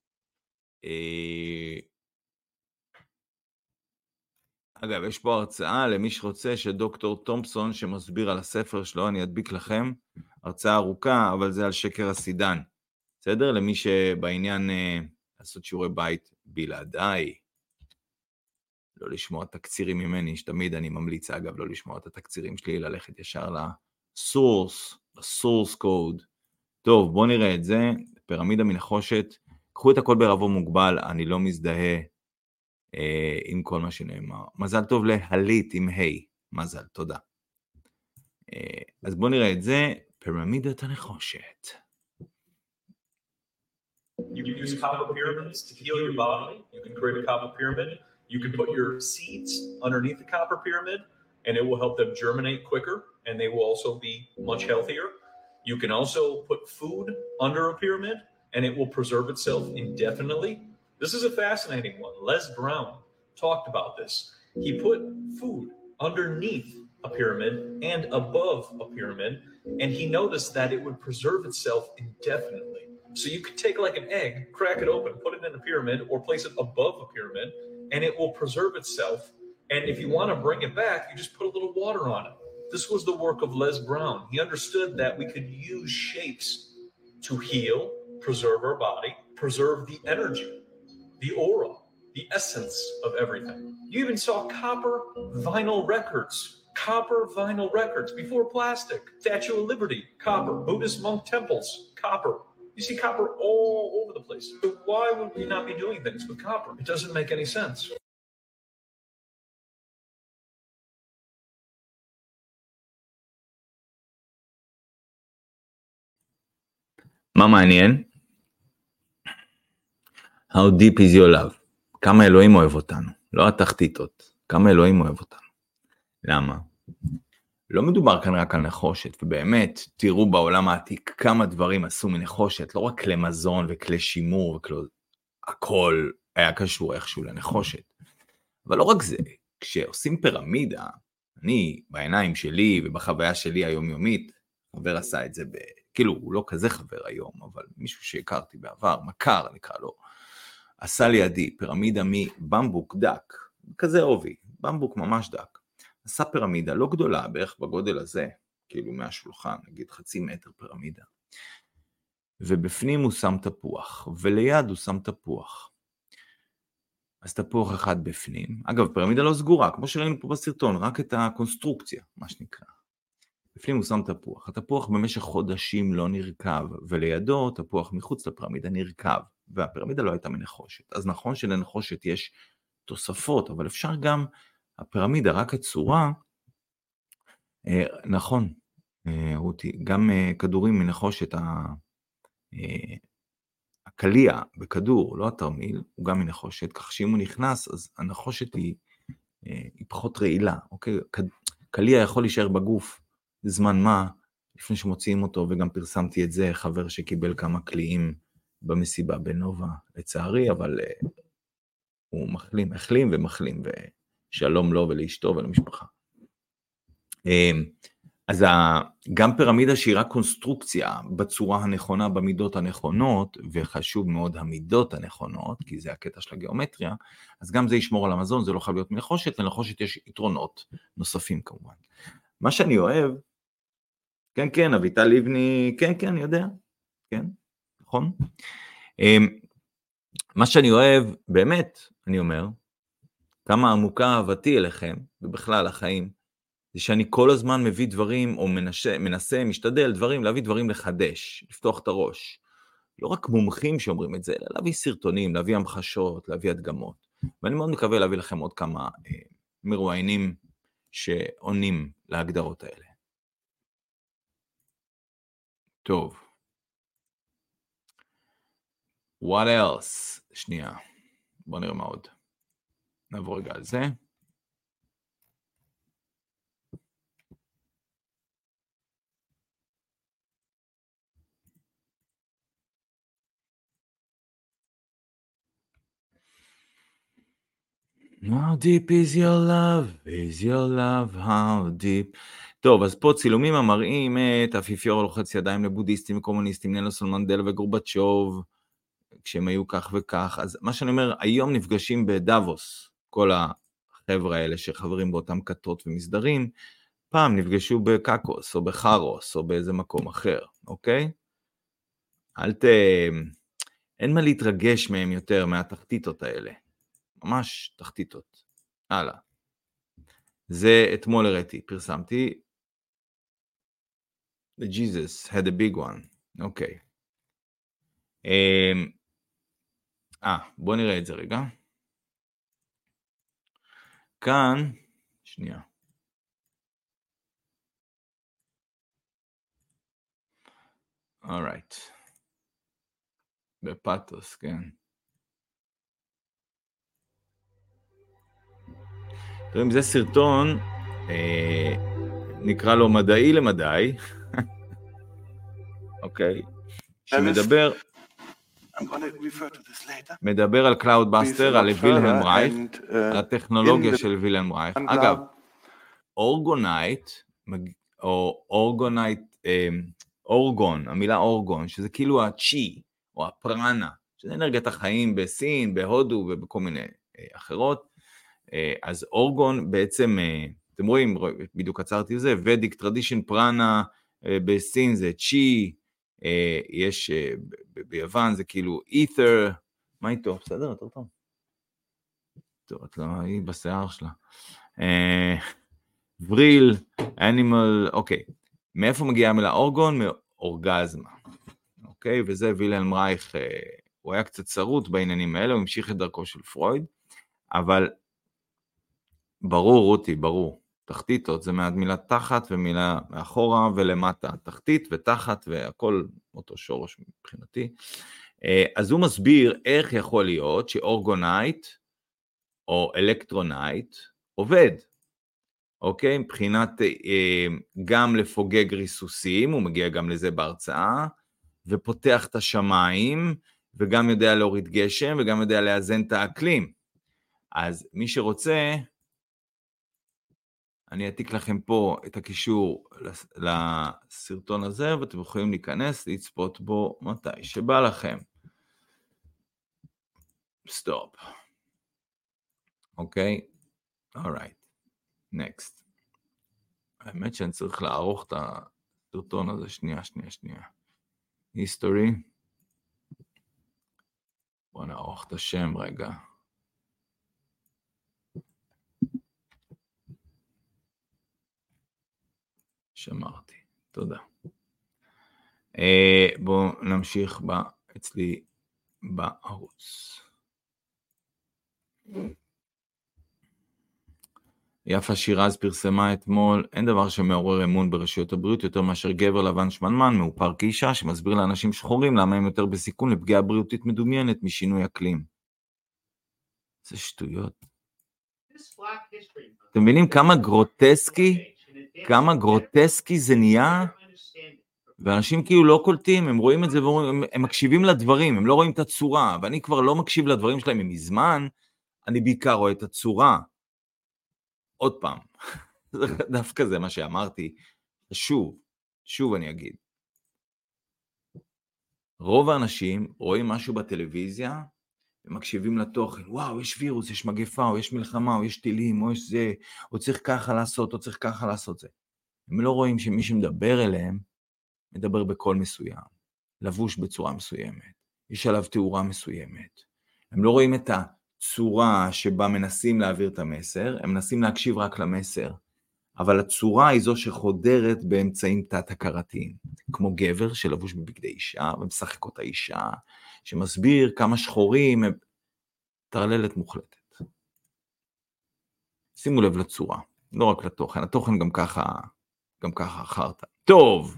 אגב, יש פה הרצאה למי שרוצה שדוקטור תומפסון שמסביר על הספר שלו, אני אדביק לכם, הרצאה ארוכה, אבל זה על שקר הסידן. בסדר? למי שבעניין לעשות שיעורי בית בלעדיי, לא לשמוע תקצירים ממני, שתמיד אני ממליץ, אגב, לא לשמוע את התקצירים שלי, ללכת ישר לסורס קוד. טוב, בואו נראה את זה, פירמידה מנחושת, קחו את הכל בערבון מוגבל, אני לא מזדהה עם כל מה שנאמר. מזל טוב להלית עם היי, מזל, תודה. אז בואו נראה את זה, פירמידת הנחושת. You can use copper pyramids to heal your body. You can create a copper pyramid. You can put your seeds underneath the copper pyramid, and it will help them germinate quicker, and they will also be much healthier. You can also put food under a pyramid, and it will preserve itself indefinitely. This is a fascinating one. Les Brown talked about this. He put food underneath a pyramid and above a pyramid, and he noticed that it would preserve itself indefinitely. So you could take like an egg, crack it open, put it in a pyramid, or place it above a pyramid, and it will preserve itself. And if you want to bring it back, you just put a little water on it. This was the work of Les Brown. He understood that we could use shapes to heal, preserve our body, preserve the energy, the aura, the essence of everything. You even saw copper vinyl records before plastic. Statue of Liberty, copper. Buddhist monk temples, copper. You see copper all over the place. So why would we not be doing things with copper? It doesn't make any sense. מה מעניין? How deep is your love? כמה אלוהים אוהב אותנו, לא התחתיתות, כמה אלוהים אוהב אותנו. למה? לא מדובר כאן רק על נחושת, ובאמת תראו בעולם העתיק כמה דברים עשו מנחושת, לא רק כלי מזון וכלי שימור, הכל היה קשור איכשהו לנחושת. אבל לא רק זה, כשעושים פירמידה, אני בעיניים שלי ובחוויה שלי היומיומית, חבר עשה את זה, כאילו הוא לא כזה חבר היום, אבל מישהו שהכרתי בעבר, מכר נקרא לו, עשה לידי פירמידה מבמבוק דק, כזה עובי, במבוק ממש דק. עשה פירמידה לא גדולה, בערך בגודל הזה, כאילו מהשולחן, נגיד 0.5 מטר פירמידה. ובפנים הוא שם תפוח, וליד הוא שם תפוח. אז תפוח אחד בפנים. אגב, פירמידה לא סגורה, כמו שראינו פה בסרטון, רק את הקונסטרוקציה, מה שנקרא. בפנים הוא שם תפוח. התפוח במשך חודשים לא נרכב, ולידו תפוח מחוץ לפירמידה נרכב, והפירמידה לא הייתה מנחושת. אז נכון שלנחושת יש תוספות, אבל אפשר גם הפירמידה, רק הצורה, נכון, רותי, גם כדורים מנחושת, הקליה בכדור, לא התרמיל, הוא גם מנחושת, כך שאם הוא נכנס, אז הנחושת היא פחות רעילה, אוקיי? קליה יכול להישאר בגוף זמן מה, לפני שמוציאים אותו, וגם פרסמתי את זה, חבר שקיבל כמה קליים במסיבה בנובה, לצערי, אבל הוא מחלים ומחלים, שלום לו ולאשתו ולמשפחה. אז גם פירמידה שהיא רק קונסטרוקציה בצורה הנכונה, במידות הנכונות, וחשוב מאוד המידות הנכונות, כי זה הקטע של הגיאומטריה, אז גם זה ישמור על המזון, זה לא חייב להיות מנחושת, לנחושת יש יתרונות נוספים כמובן. מה שאני אוהב, כן, אביטל לבני, כן, אני יודע, כן, נכון? מה שאני אוהב, באמת, אני אומר, כמה עמוקה אהבתי אליכם, ובכלל החיים, זה שאני כל הזמן מביא דברים, או מנסה, משתדל דברים, להביא דברים לחדש, לפתוח את הראש. לא רק מומחים שאומרים את זה, אלא להביא סרטונים, להביא המחשות, להביא הדגמות. ואני מאוד מקווה להביא לכם עוד כמה מרואיינים שעונים להגדרות האלה. טוב. What else? שנייה. בוא נראה מה עוד. נעבור רגע על זה. How deep is your love? Is your love? How deep? טוב, אז פה צילומים המראים את האפיפיור הלוחץ ידיים לבודיסטים וקומוניסטים, נלסון מנדלה וגורבצ'וב, כשהם היו כך וכך. אז מה שאני אומר, היום נפגשים בדאבוס, כל החבר'ה האלה שחברים באותם כתות ומסדרים, פעם נפגשו בקקוס או בחרוס או באיזה מקום אחר, אוקיי? אין מה להתרגש מהם יותר מהתחתיתות האלה. ממש תחתיתות. הלאה. זה אתמול הראיתי, פרסמתי. Jesus had a big one. אוקיי. בוא נראה את זה רגע. כאן, שנייה. Alright. בפאטוס, כן. תראים, זה סרטון, נקרא לו מדעי למדעי, אוקיי, שמדבר, מדבר על קלאודבאסטר, על וילהלם רייך, על הטכנולוגיה של וילהלם רייך. אגב, אורגונייט, או אורגון, המילה אורגון, שזה כאילו הצ'י, או הפרנה, שזה אנרגיית החיים בסין, בהודו ובכל מיני אחרות. אז אורגון בעצם, אתם רואים, בדיוק עצרתי את זה, ודיק טרדישן פרנה בסין זה צ'י, יש ביוון זה כאילו אית'ר, מה איתו? בסדר, יותר טוב. טוב, את לא, היא בשיער שלה. וריל, אנימל, אוקיי. מאיפה מגיעה המילה אורגון? מאורגזמה. אוקיי? וזה וילהלם רייך, הוא היה קצת צרות בעניינים האלה, הוא המשיך את דרכו של פרויד, אבל ברור, רותי, ברור. תחתיתות זה מילה תחת ומילה מאחורה ולמטה, תחתית ותחת והכל אותו שורש מבחינתי. אז הוא מסביר איך יכול להיות שאורגונייט או אלקטרונייט עובד, אוקיי? מבחינת גם לפוגג ריסוסים, הוא מגיע גם לזה בהרצאה, ופותח את השמיים, וגם יודע להוריד גשם, וגם יודע לאזן את האקלים. אז מי שרוצה, אני אעתיק לכם פה את הקישור לסרטון הזה, ואתם יכולים להיכנס, לצפות בו מתי שבא לכם. סטופ. אוקיי? alright. next. האמת שאני צריך לערוך את הסרטון הזה, שנייה. history. בוא נערוך את השם רגע. שמרתי, תודה. בואו נמשיך אצלי בערוץ. יפה שירז פרסמה אתמול, אין דבר שמעורר אמון ברשויות הבריאות יותר מאשר גבר לבן שמנמן, מאופר כאישה, שמסביר לאנשים שחורים למה הם יותר בסיכון לפגיעה בריאותית מדומיינת משינוי אקלים. זה שטויות. אתם מבינים כמה גרוטסקי זה נהיה? ואנשים כאילו לא קולטים, הם רואים את זה, הם מקשיבים לדברים, הם לא רואים את הצורה, ואני כבר לא מקשיב לדברים שלהם מזמן, אני בעיקר רואה את הצורה. עוד פעם, דווקא זה מה שאמרתי, שוב אני אגיד. רוב האנשים רואים משהו בטלוויזיה, ומקשיבים לתוכן, וואו, יש וירוס, יש מגפה, או יש מלחמה, או יש טילים, או יש זה, או צריך ככה לעשות, או צריך ככה לעשות זה. הם לא רואים שמי שמדבר אליהם, מדבר בקול מסוים, לבוש בצורה מסוימת, יש עליו תאורה מסוימת. הם לא רואים את הצורה שבה מנסים להעביר את המסר, הם מנסים להקשיב רק למסר, אבל הצורה היא זו שחודרת באמצעים תת-הכרתיים, כמו גבר שלבוש בבגדי אישה, ומשחק אותה אישה, שמסביר כמה שחורים, תרללת מוחלטת. שימו לב לצורה, לא רק לתוכן, התוכן גם ככה אחרת. טוב,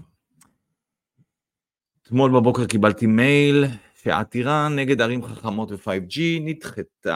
אתמול בבוקר קיבלתי מייל שהעתירה נגד ערים חכמות ו-5G נדחתה.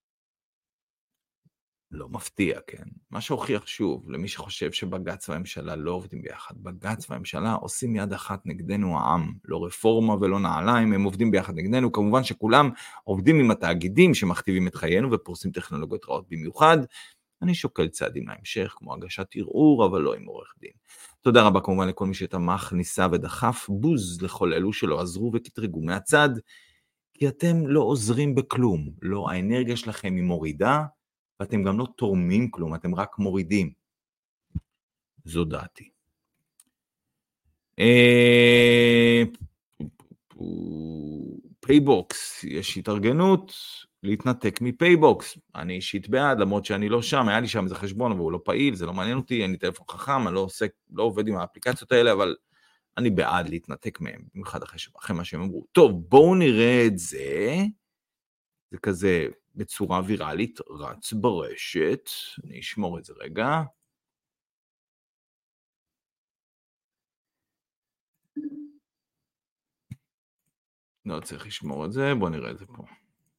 לא מפתיע, כן? מה שהוכיח שוב, למי שחושב שבג"ץ והממשלה לא עובדים ביחד, בג"ץ והממשלה עושים יד אחת נגדנו העם, לא רפורמה ולא נעליים, הם עובדים ביחד נגדנו, כמובן שכולם עובדים עם התאגידים שמכתיבים את חיינו ופורסים טכנולוגיות רעות במיוחד, אני שוקל צעדים להמשך, כמו הגשת ערעור, אבל לא עם עורך דין. תודה רבה כמובן לכל מי שתמך, ניסה ודחף, בוז לכל אלו שלא עזרו וקטרגו מהצד, כי אתם לא עוזרים בכלום, לא, האנרגיה שלכם היא מורידה, ואתם גם לא תורמים כלום, אתם רק מורידים. זו דעתי. פייבוקס, יש התארגנות להתנתק מפייבוקס. אני אישית בעד, למרות שאני לא שם, היה לי שם איזה חשבון, אבל הוא לא פעיל, זה לא מעניין אותי, אין לי טלפון חכם, אני לא עובד עם האפליקציות האלה, אבל אני בעד להתנתק מהם, במיוחד אחרי מה שהם אמרו. טוב, בואו נראה את זה. זה כזה בצורה ויראלית, רץ ברשת, אני אשמור את זה רגע. לא צריך לשמור את זה, בואו נראה את זה פה.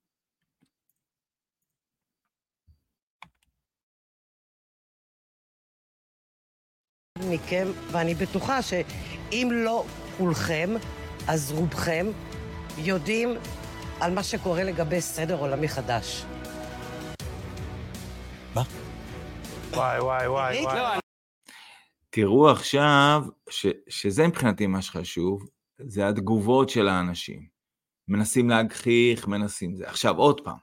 מכם, ואני בטוחה שאם לא כולכם, אז רובכם יודעים על מה שקורה לגבי סדר עולמי חדש. מה? וואי. תראו עכשיו, שזה מבחינתי מה שחשוב, זה התגובות של האנשים. מנסים להגחיך, מנסים זה. עכשיו עוד פעם,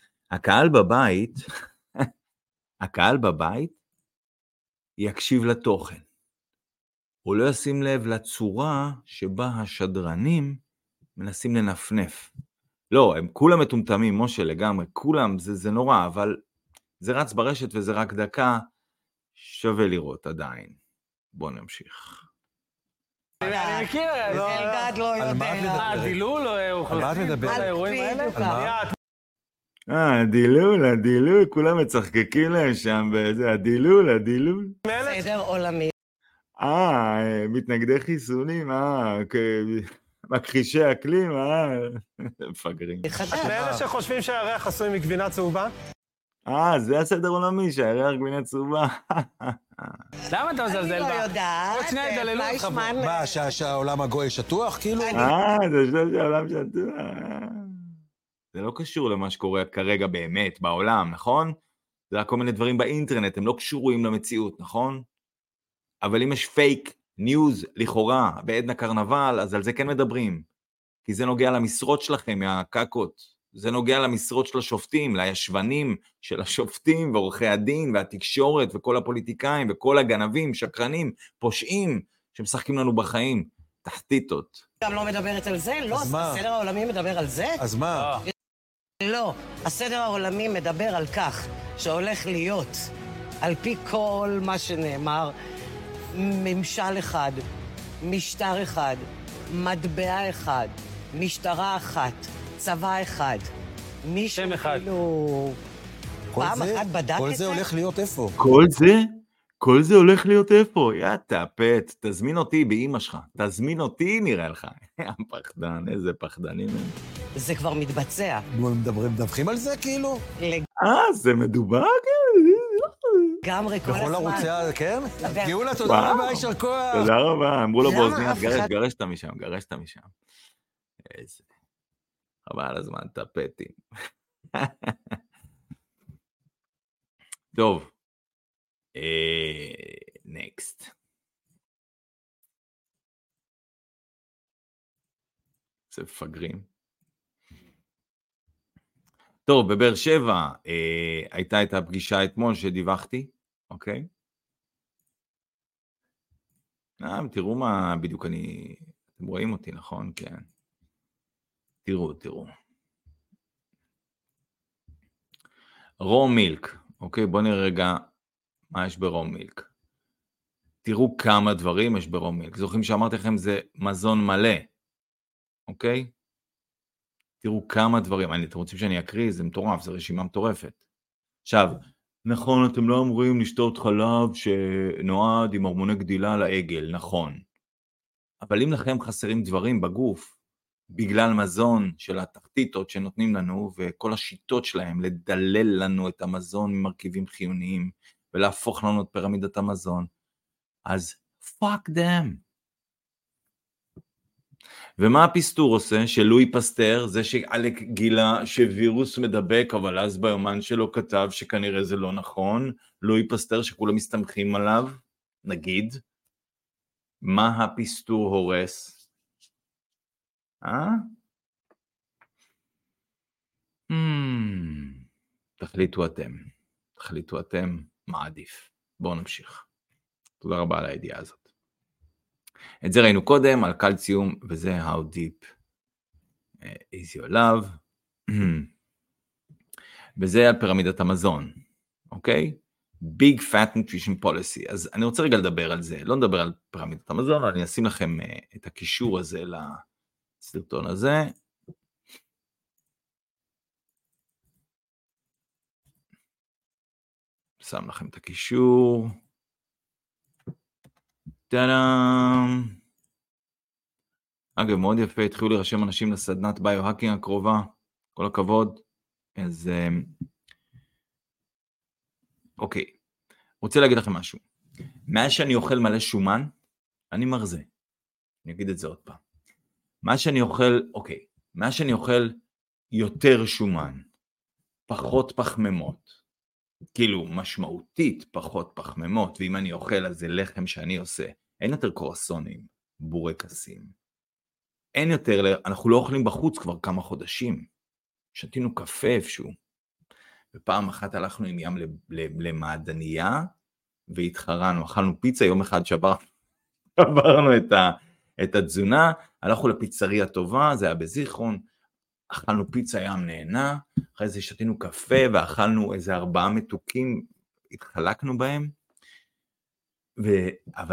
הקהל בבית יקשיב לתוכן. הוא לא ישים לב לצורה שבה השדרנים מנסים לנפנף. לא, הם כולם מטומטמים, משה לגמרי, כולם, זה נורא, אבל זה רץ ברשת וזה רק דקה, שווה לראות עדיין. בואו נמשיך. אני מכיר, אלדד לא יודע. דילול הוא על מה את מדברת? על האירועים האלה? על מה? הדילול, כולם מצחקקים להם שם, הדילול. סדר עולמי. מתנגדי חיסונים, מכחישי אקלים, מפגרים. מאלה שחושבים שהירח עשוי מגבינה צהובה? זה הסדר עולמי, שהירח גבינה צהובה. למה אתה מזלזל בה? אני לא יודעת. עוד שנייה ידללו אותך פה. מה, שהעולם הגוי שטוח, כאילו? זה שהעולם שטוח. זה לא קשור למה שקורה כרגע באמת בעולם, נכון? זה רק כל מיני דברים באינטרנט, הם לא קשורים למציאות, נכון? אבל אם יש פייק ניוז לכאורה בעדנה קרנבל, אז על זה כן מדברים. כי זה נוגע למשרות שלכם, מהקקות. זה נוגע למשרות של השופטים, לישבנים של השופטים ועורכי הדין והתקשורת וכל הפוליטיקאים וכל הגנבים, שקרנים, פושעים שמשחקים לנו בחיים. תחתיתות. גם לא מדברת על זה? לא, הסדר העולמי מדבר על זה? אז מה? לא, הסדר העולמי מדבר על כך שהולך להיות, על פי כל מה שנאמר, ממשל אחד, משטר אחד, מטבע אחד, משטרה אחת, צבא אחד. מישהו כאילו... פעם אחת בדק את זה? כל זה הולך להיות איפה? כל זה הולך להיות איפה? תאפת, תזמין אותי באמא שלך. תזמין אותי נראה לך. פחדן, איזה פחדנים הם. זה כבר מתבצע. מדווחים על זה כאילו? זה מדובר? לגמרי כל הזמן. בכל ערוצי, כן? גאולה, תודה רבה, יישר כוח. תודה רבה, אמרו לו באוזניה, גרשת משם. איזה... חבל על הזמן, טפטים. טוב. נקסט. זה מפגרים. טוב, בבאר שבע הייתה את הפגישה אתמול שדיווחתי, אוקיי? תראו מה בדיוק אתם רואים אותי, נכון? כן. תראו. רום מילק, אוקיי? בואו נראה רגע מה יש ברום מילק. תראו כמה דברים יש ברום מילק. זוכרים שאמרתי לכם זה מזון מלא, אוקיי? תראו כמה דברים. אתם רוצים שאני אקריא? זה מטורף, זו רשימה מטורפת. עכשיו, נכון, אתם לא אמורים לשתות חלב שנועד עם הורמוני גדילה לעגל, נכון. אבל אם לכם חסרים דברים בגוף, בגלל מזון של התחתיתות שנותנים לנו, וכל השיטות שלהם לדלל לנו את המזון ממרכיבים חיוניים, ולהפוך לנו את פירמידת המזון, אז fuck them. ומה הפסטור עושה? שלואי פסטר, זה שאלק גילה שווירוס מדבק, אבל אז ביומן שלו כתב שכנראה זה לא נכון, לואי פסטר שכולם מסתמכים עליו, נגיד, מה הפסטור הורס? תחליטו אתם מה עדיף. בואו נמשיך. תודה רבה על הידיעה הזאת. את זה ראינו קודם על קלציום, וזה how deep is your love. וזה על פירמידת המזון, אוקיי? Big Fat Nutrition Policy. אז אני רוצה רגע לדבר על זה. לא נדבר על פירמידת המזון, אבל אני אשים לכם את הקישור הזה לסרטון הזה. שם לכם את הקישור. טאדאם. אגב, מאוד יפה, התחילו להירשם אנשים לסדנת ביו-האקינג הקרובה. כל הכבוד. אז אוקיי. רוצה להגיד לכם משהו. מאז שאני אוכל מלא שומן, אני מרזה. אני אגיד את זה עוד פעם. מאז שאני אוכל יותר שומן, פחות פחמימות, כאילו משמעותית פחות פחמימות, ואם אני אוכל אז זה לחם שאני עושה, אין יותר קרואסונים, בורקסים, אין יותר, אנחנו לא אוכלים בחוץ כבר כמה חודשים, שתינו קפה איפשהו, ופעם אחת הלכנו עם ים למעדניה, והתחרנו, אכלנו פיצה, יום אחד שברנו את התזונה, הלכנו לפיצריה טובה, זה היה בזיכרון, אכלנו פיצה, ים נהנה, אחרי זה שתינו קפה, ואכלנו איזה 4 מתוקים, התחלקנו בהם, אבל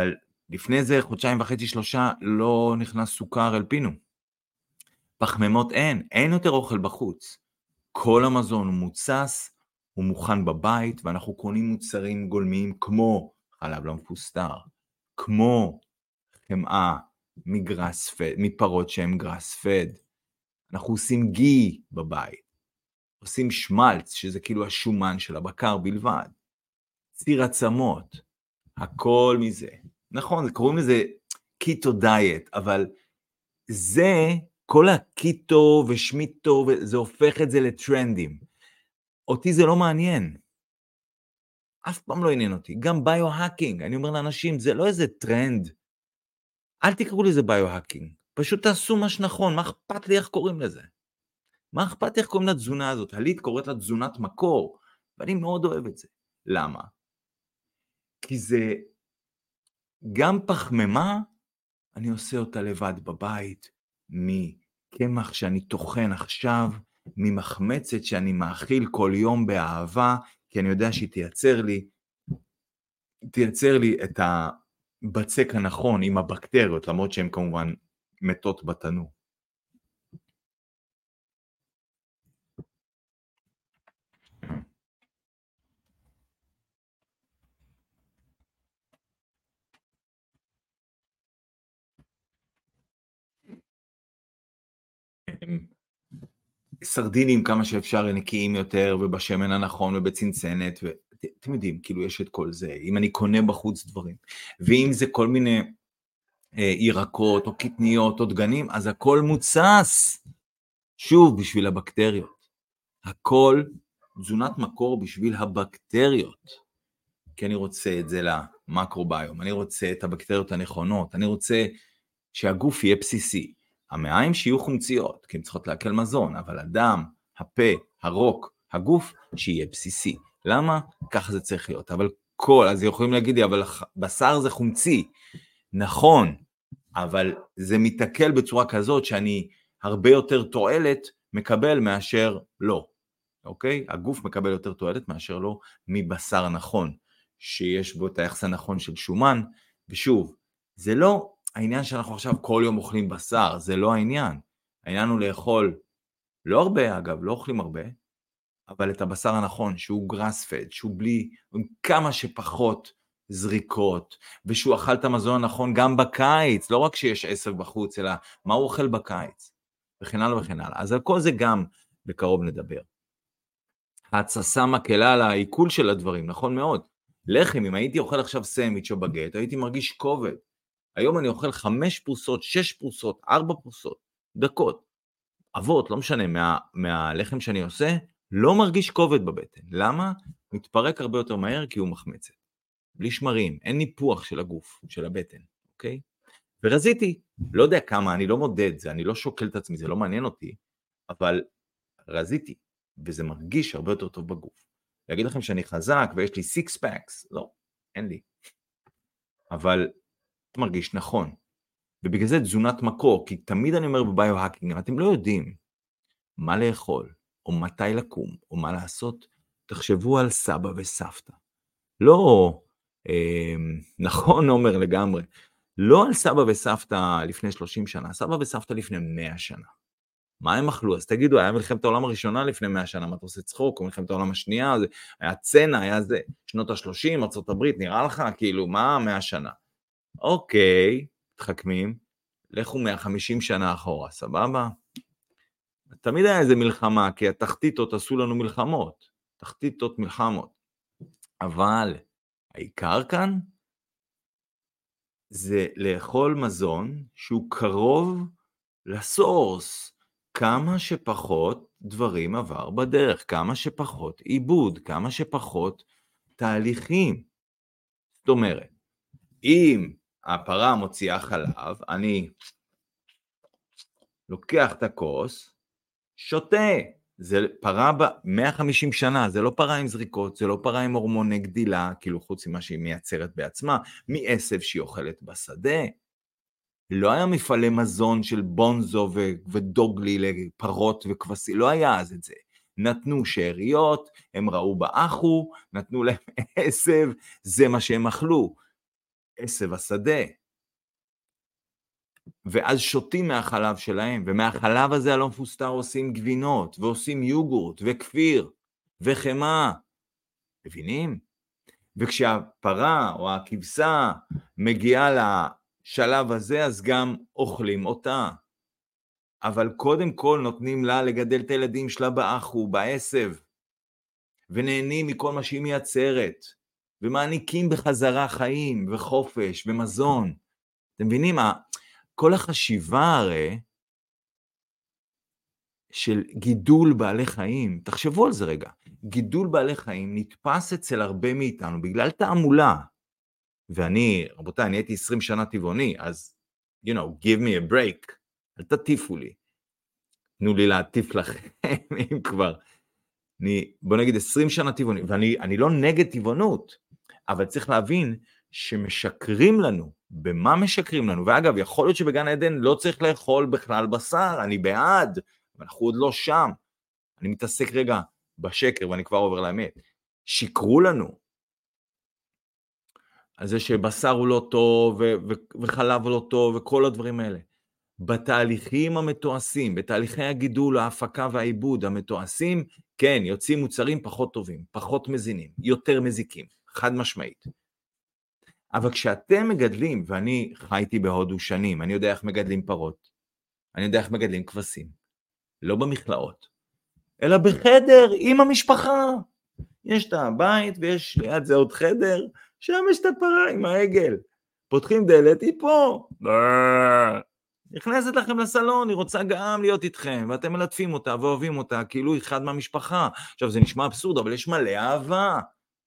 לפני זה 2.5-3 לא נכנס סוכר אל פינו. פחמימות אין יותר אוכל בחוץ. כל המזון הוא מוצס, הוא מוכן בבית, ואנחנו קונים מוצרים גולמיים כמו חלב לא מפוסטר, כמו חמאה מפרות שהן גראס פד. אנחנו עושים גי בבית, עושים שמלץ, שזה כאילו השומן של הבקר בלבד, ציר עצמות, הכל מזה. נכון, קוראים לזה קיטו דיאט, אבל זה, כל הקיטו ושמיטו, זה הופך את זה לטרנדים. אותי זה לא מעניין. אף פעם לא עניין אותי. גם ביו-האקינג, אני אומר לאנשים, זה לא איזה טרנד. אל תקראו לזה ביו-האקינג. פשוט תעשו מה שנכון, מה אכפת לי איך קוראים לזה? מה אכפת לי איך קוראים לתזונה הזאת? הלית קוראת לה תזונת מקור, ואני מאוד אוהב את זה. למה? כי זה גם פחמימה, אני עושה אותה לבד בבית, מקמח שאני טוחן עכשיו, ממחמצת שאני מאכיל כל יום באהבה, כי אני יודע שהיא תייצר לי את הבצק הנכון עם הבקטריות, למרות שהן כמובן מתות בתנור. סרדינים כמה שאפשר נקיים יותר, ובשמן הנכון ובצנצנת, ואתם יודעים, כאילו יש את כל זה, אם אני קונה בחוץ דברים, ואם זה כל מיני ירקות או קטניות או דגנים, אז הכל מוצס, שוב בשביל הבקטריות, הכל תזונת מקור בשביל הבקטריות, כי אני רוצה את זה למקרוביום, אני רוצה את הבקטריות הנכונות, אני רוצה שהגוף יהיה בסיסי, המעיים שיהיו חומציות, כי הן צריכות להקל מזון, אבל הדם, הפה, הרוק, הגוף, שיהיה בסיסי. למה? ככה זה צריך להיות. אבל אז יכולים להגיד לי, אבל בשר זה חומצי. נכון, אבל זה מתעכל בצורה כזאת, שאני הרבה יותר תועלת מקבל מאשר לא. אוקיי? הגוף מקבל יותר תועלת מאשר לא, מבשר נכון, שיש בו את היחס הנכון של שומן, ושוב, זה לא העניין שאנחנו עכשיו כל יום אוכלים בשר, זה לא העניין. העניין הוא לאכול, לא הרבה אגב, לא אוכלים הרבה, אבל את הבשר הנכון, שהוא גראס פד, שהוא בלי, עם כמה שפחות זריקות, ושהוא אכל את המזון הנכון גם בקיץ, לא רק שיש עשב בחוץ, אלא מה הוא אוכל בקיץ, וכן הלאה וכן הלאה. אז על כל זה גם בקרוב נדבר. ההתססה מקלה על העיכול של הדברים, נכון מאוד. לחם, אם הייתי אוכל עכשיו סנדוויץ' או בגט, הייתי מרגיש כובד. היום אני אוכל 5 פרוסות, 6 פרוסות, 4 פרוסות, דקות. אבות, לא משנה, מהלחם שאני עושה, לא מרגיש כובד בבטן. למה? מתפרק הרבה יותר מהר כי הוא מחמצת. בלי שמרים, אין ניפוח של הגוף, של הבטן, אוקיי? ורזיתי, לא יודע כמה, אני לא מודד זה, אני לא שוקל את עצמי, זה לא מעניין אותי, אבל רזיתי, וזה מרגיש הרבה יותר טוב בגוף. להגיד לכם שאני חזק ויש לי 6 packs, לא, אין לי. אבל מרגיש נכון. ובגלל זה תזונת מקור, כי תמיד אני אומר בביו-האקינג, אתם לא יודעים מה לאכול, או מתי לקום, או מה לעשות, תחשבו על סבא וסבתא. לא, נכון אומר לגמרי, לא על סבא וסבתא לפני 30 שנה, סבא וסבתא לפני 100 שנה. מה הם אכלו? אז תגידו, היה מלחמת העולם הראשונה לפני 100 שנה, מה אתה עושה צחוק, או מלחמת העולם השנייה, היה צנע, היה זה, שנות ה-30, ארצות הברית, נראה לך, כאילו, מה 100 שנה? אוקיי, תחכמים, לכו 150 שנה אחורה, סבבה? תמיד היה איזה מלחמה, כי התחתיתות עשו לנו מלחמות, תחתיתות מלחמות, אבל העיקר כאן, זה לאכול מזון שהוא קרוב לסורס, כמה שפחות דברים עבר בדרך, כמה שפחות עיבוד, כמה שפחות תהליכים. זאת אומרת, אם הפרה מוציאה חלב, אני לוקח את הכוס, שותה. זה פרה ב-150 שנה, זה לא פרה עם זריקות, זה לא פרה עם הורמוני גדילה, כאילו חוץ ממה שהיא מייצרת בעצמה, מעשב שהיא אוכלת בשדה. לא היה מפעלי מזון של בונזו ודוגלי לפרות וכבשים, לא היה אז את זה. נתנו שאריות, הם ראו באחו, נתנו להם עשב, זה מה שהם אכלו. עשב השדה, ואז שותים מהחלב שלהם, ומהחלב הזה הלא מפוסטר עושים גבינות, ועושים יוגורט, וכפיר, וחמה. מבינים? וכשהפרה או הכבשה מגיעה לשלב הזה, אז גם אוכלים אותה. אבל קודם כל נותנים לה לגדל את הילדים שלה באחו, בעשב, ונהנים מכל מה שהיא מייצרת, ומעניקים בחזרה חיים, וחופש, ומזון. אתם מבינים? כל החשיבה הרי, של גידול בעלי חיים, תחשבו על זה רגע, גידול בעלי חיים נתפס אצל הרבה מאיתנו, בגלל תעמולה, ואני, רבותיי, אני הייתי 20 שנה טבעוני, אז, give me a break, אל תטיפו לי, תנו לי להטיף לכם, אם כבר, בוא נגיד 20 שנה טבעוני, ואני לא נגד טבעונות, אבל צריך להבין שמשקרים לנו, במה משקרים לנו, ואגב, יכול להיות שבגן עדן לא צריך לאכול בכלל בשר, אני בעד, אנחנו עוד לא שם, אני מתעסק רגע בשקר, ואני כבר עובר לאמת, שיקרו לנו, על זה שבשר הוא לא טוב, וחלב הוא לא טוב, וכל הדברים האלה, בתהליכים המתועשים, בתהליכי הגידול, ההפקה והעיבוד המתועשים, כן, יוצאים מוצרים פחות טובים, פחות מזינים, יותר מזיקים, חד משמעית. אבל כשאתם מגדלים, ואני חייתי בהודו שנים, אני יודע איך מגדלים פרות, אני יודע איך מגדלים כבשים, לא במכלאות, אלא בחדר עם המשפחה. יש את הבית ויש ליד זה עוד חדר, שם יש את הפרה עם העגל. פותחים דלת, היא פה. נכנסת לכם לסלון, היא רוצה גם להיות איתכם, ואתם מלטפים אותה ואוהבים אותה, כאילו היא אחד מהמשפחה. עכשיו זה נשמע אבסורד, אבל יש מלא אהבה.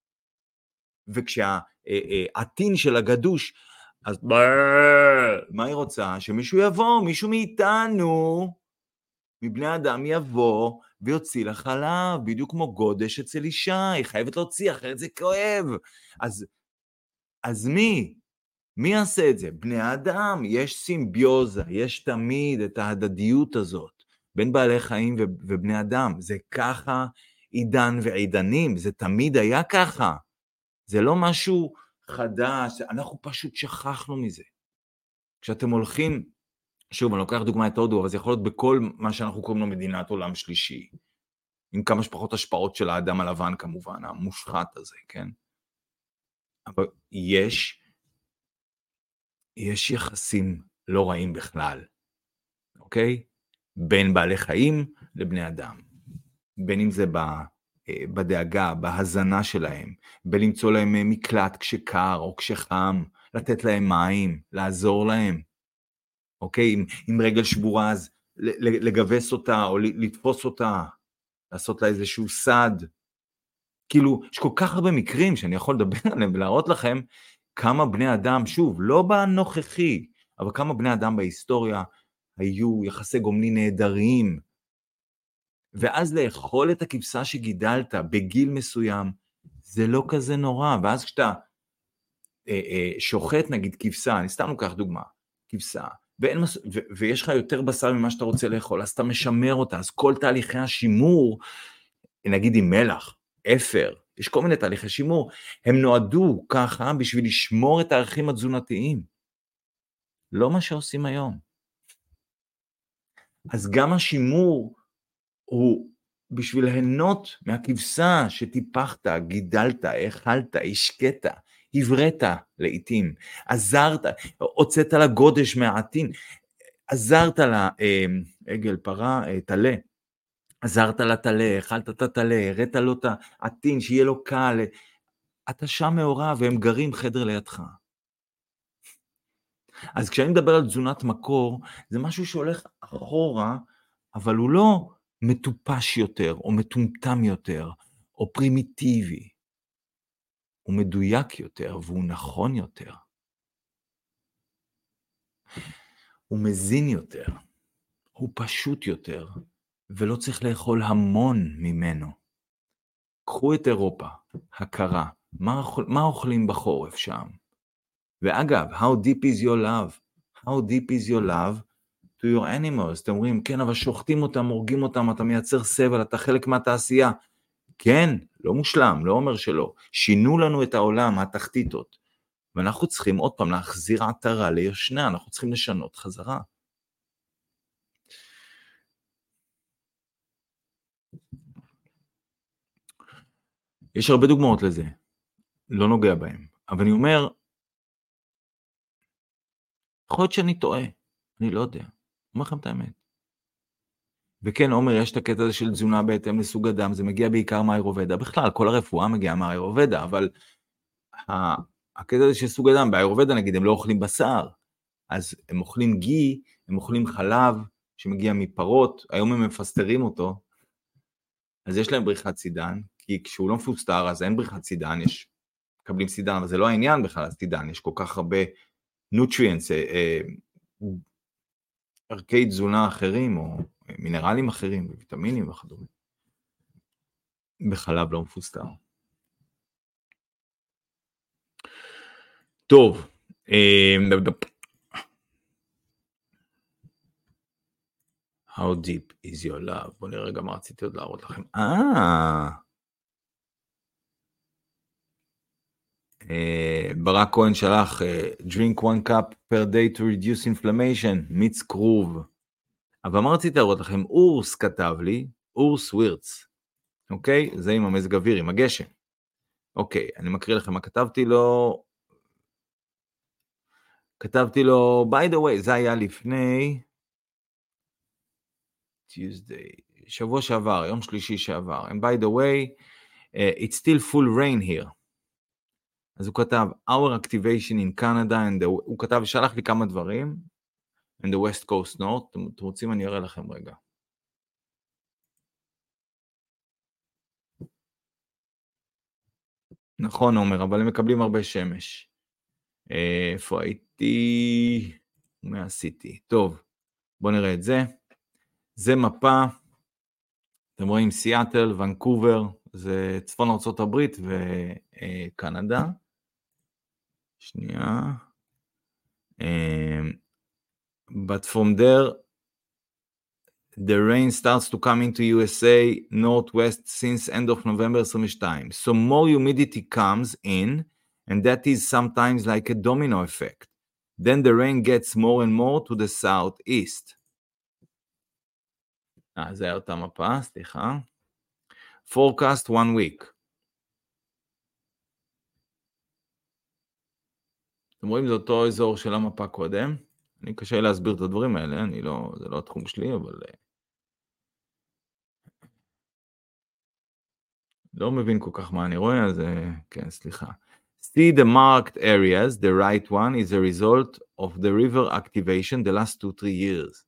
וכשהעתין של הגדוש, אז מה היא רוצה? שמישהו יבוא, מישהו מאיתנו, מבני אדם יבוא ויוציא לחלב, בדיוק כמו גודש אצל אישה, היא חייבת להוציא, אחרת זה כואב. אז מי יעשה את זה? בני האדם, יש סימביוזה, יש תמיד את ההדדיות הזאת, בין בעלי חיים ובני אדם, זה ככה עידן ועידנים, זה תמיד היה ככה, זה לא משהו חדש, אנחנו פשוט שכחנו מזה. כשאתם הולכים, שוב, אני לוקח דוגמה את הודו, אבל זה יכול להיות בכל מה שאנחנו קוראים לו מדינת עולם שלישי, עם כמה שפחות השפעות של האדם הלבן כמובן, המושחת הזה, כן? אבל יש יחסים לא רעים בכלל, אוקיי? בין בעלי חיים לבני אדם, בין אם זה בדאגה, בהזנה שלהם, בלמצוא להם מקלט כשקר או כשחם, לתת להם מים, לעזור להם, אוקיי? עם רגל שבורה אז לגבס אותה או לתפוס אותה, לעשות לה איזשהו סד, כאילו יש כל כך הרבה מקרים שאני יכול לדבר עליהם ולהראות לכם כמה בני אדם, שוב, לא בנוכחי, אבל כמה בני אדם בהיסטוריה היו יחסי גומלין נהדרים, ואז לאכול את הכבשה שגידלת בגיל מסוים, זה לא כזה נורא, ואז כשאתה שוחט נגיד כבשה, אני סתם לוקח דוגמה, כבשה, ויש לך יותר בשר ממה שאתה רוצה לאכול, אז אתה משמר אותה, אז כל תהליכי השימור, נגיד עם מלח, אפר, יש כל מיני תהליכי שימור, הם נועדו ככה בשביל לשמור את הערכים התזונתיים, לא מה שעושים היום. אז גם השימור הוא בשביל ליהנות מהכבשה שטיפחת, גידלת, אכלת, השקית, הבראת לעתים, עזרת, הוצאת לגודש מהעתין, עזרת לעגל, פרה, תלה, עזרת לתלה, אכלת את התלה, הראת לו את העתין, שיהיה לו קל, אתה שם מעורב והם גרים חדר לידך. אז כשאני מדבר על תזונת מקור, זה משהו שהולך אחורה, אבל הוא לא מטופש יותר, או מטומטם יותר, או פרימיטיבי. הוא מדויק יותר, והוא נכון יותר. הוא מזין יותר, הוא פשוט יותר, ולא צריך לאכול המון ממנו. קחו את אירופה, הקרה, מה אוכלים בחורף שם? ואגב, how deep is your love? How deep is your love to your animals? אתם אומרים, כן, אבל שוחטים אותם, הורגים אותם, אתה מייצר סבל, אתה חלק מהתעשייה. כן, לא מושלם, לא אומר שלא. שינו לנו את העולם, התחתיתות. ואנחנו צריכים עוד פעם להחזיר עטרה ליושנה, אנחנו צריכים לשנות חזרה. יש הרבה דוגמאות לזה, לא נוגע בהם, אבל אני אומר, יכול להיות שאני טועה, אני לא יודע, אומר לכם את האמת. וכן, עומר, יש את הקטע הזה של תזונה בהתאם לסוג אדם, זה מגיע בעיקר מהאירובדה, בכלל, כל הרפואה מגיעה מהאירובדה, אבל הקטע הזה של סוג אדם, באירובדה נגיד, הם לא אוכלים בשר, אז הם אוכלים גי, הם אוכלים חלב, שמגיע מפרות, היום הם מפסטרים אותו, אז יש להם בריחת סידן, כי כשהוא לא מפוסטר, אז אין בריחת סידן, יש מקבלים סידן, אבל זה לא העניין בכלל, סידן, יש כל כך הרבה נוטריאנס, ערכי תזונה אחרים, או מינרלים אחרים, ויטמינים וכדומה. בחלב לא מפוסטר. טוב, How deep is your love? בוא נראה רגע מה רציתי עוד להראות לכם. ברק כהן שלח, drink 1 cup per day to reduce inflammation, מיץ כרוב. אבל מה רציתי להראות לכם? אורס כתב לי, אורס וירץ. אוקיי? זה עם המזג אוויר, עם הגשם. אוקיי, אני מקריא לכם מה כתבתי לו. כתבתי לו, by the way, זה היה לפני Tuesday, שבוע שעבר, יום שלישי שעבר. And by the way, it's still full rain here. אז הוא כתב, our activation in Canada, הוא כתב, שלח לי כמה דברים, in the West Coast North, אתם רוצים, אני אראה לכם רגע. נכון, עומר, אבל הם מקבלים הרבה שמש. איפה הייתי? מה עשיתי? טוב, בואו נראה את זה. זה מפה, אתם רואים סיאטל, ונקובר, זה צפון ארצות הברית וקנדה. שנייה. But from there, the rain starts to come into USA northwest since end of November 22. So more humidity comes in, and that is sometimes like a domino effect. Then the rain gets more and more to the southeast. זה היה אותה מפה, סליחה. Forecast 1 week. אתם רואים, זה אותו אזור של המפה קודם. אני קשה להסביר את הדברים האלה, זה לא התחום שלי, אבל לא מבין כל כך מה אני רואה, אז כן, סליחה. See the marked areas, the right one is a result of the river activation the last 2-3 years.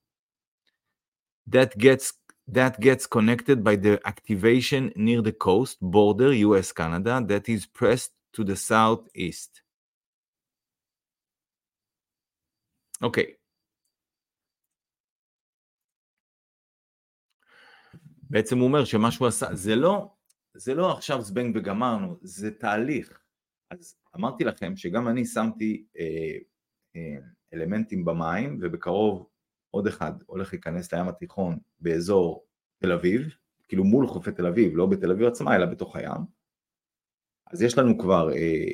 That gets connected by the activation near the coast border, US Canada, that is pressed to the southeast. אוקיי. בעצם הוא אומר שמה שהוא עשה, זה לא עכשיו זבנג וגמרנו, זה תהליך. אז אמרתי לכם שגם אני שמתי אלמנטים במים, ובקרוב עוד אחד הולך להיכנס לים התיכון באזור תל אביב, כאילו מול חופי תל אביב, לא בתל אביב עצמה, אלא בתוך הים. אז יש לנו כבר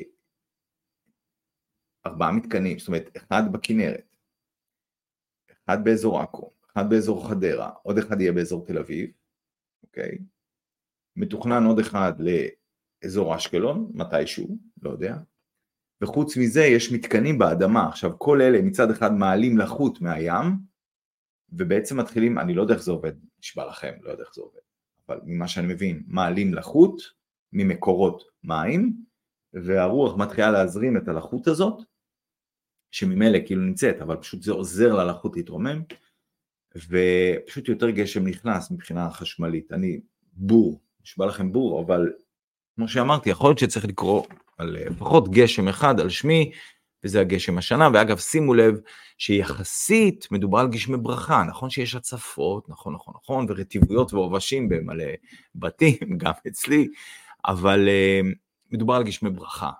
4 מתקנים, זאת אומרת, אחד בכנרת, אחד באזור עכו, אחד באזור חדרה, עוד אחד יהיה באזור תל אביב, אוקיי? מתוכנן עוד אחד לאזור אשקלון, מתישהו, לא יודע. וחוץ מזה יש מתקנים באדמה. עכשיו כל אלה מצד אחד מעלים לחות מהים, ובעצם מתחילים, אני לא יודע איך זה עובד, נשבע לכם, לא יודע איך זה עובד, אבל ממה שאני מבין, מעלים לחות ממקורות מים, והרוח מתחילה להזרים את הלחות הזאת, שממילא כאילו נמצאת, אבל פשוט זה עוזר ללחות להתרומם, ופשוט יותר גשם נכנס מבחינה חשמלית. אני בור, נשבע לכם בור, אבל כמו שאמרתי, יכול להיות שצריך לקרוא על לפחות גשם אחד על שמי, וזה הגשם השנה. ואגב, שימו לב שיחסית מדובר על גשמי ברכה, נכון שיש הצפות, נכון, ורטיבויות ועובשים במלא בתים, גם אצלי, אבל מדובר על גשמי ברכה.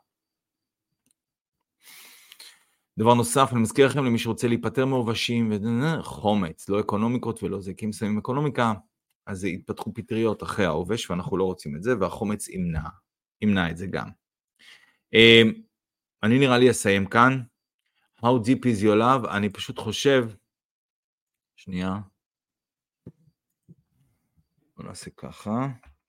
דבר נוסף, אני מזכיר לכם למי שרוצה להיפטר מעובשים, חומץ, לא אקונומיקות ולא זה, כי אם שמים אקונומיקה, אז יתפתחו פטריות אחרי העובש, ואנחנו לא רוצים את זה, והחומץ ימנע את זה גם. אני נראה לי אסיים כאן. How deep is your love? אני פשוט חושב, שנייה, בוא נעשה ככה.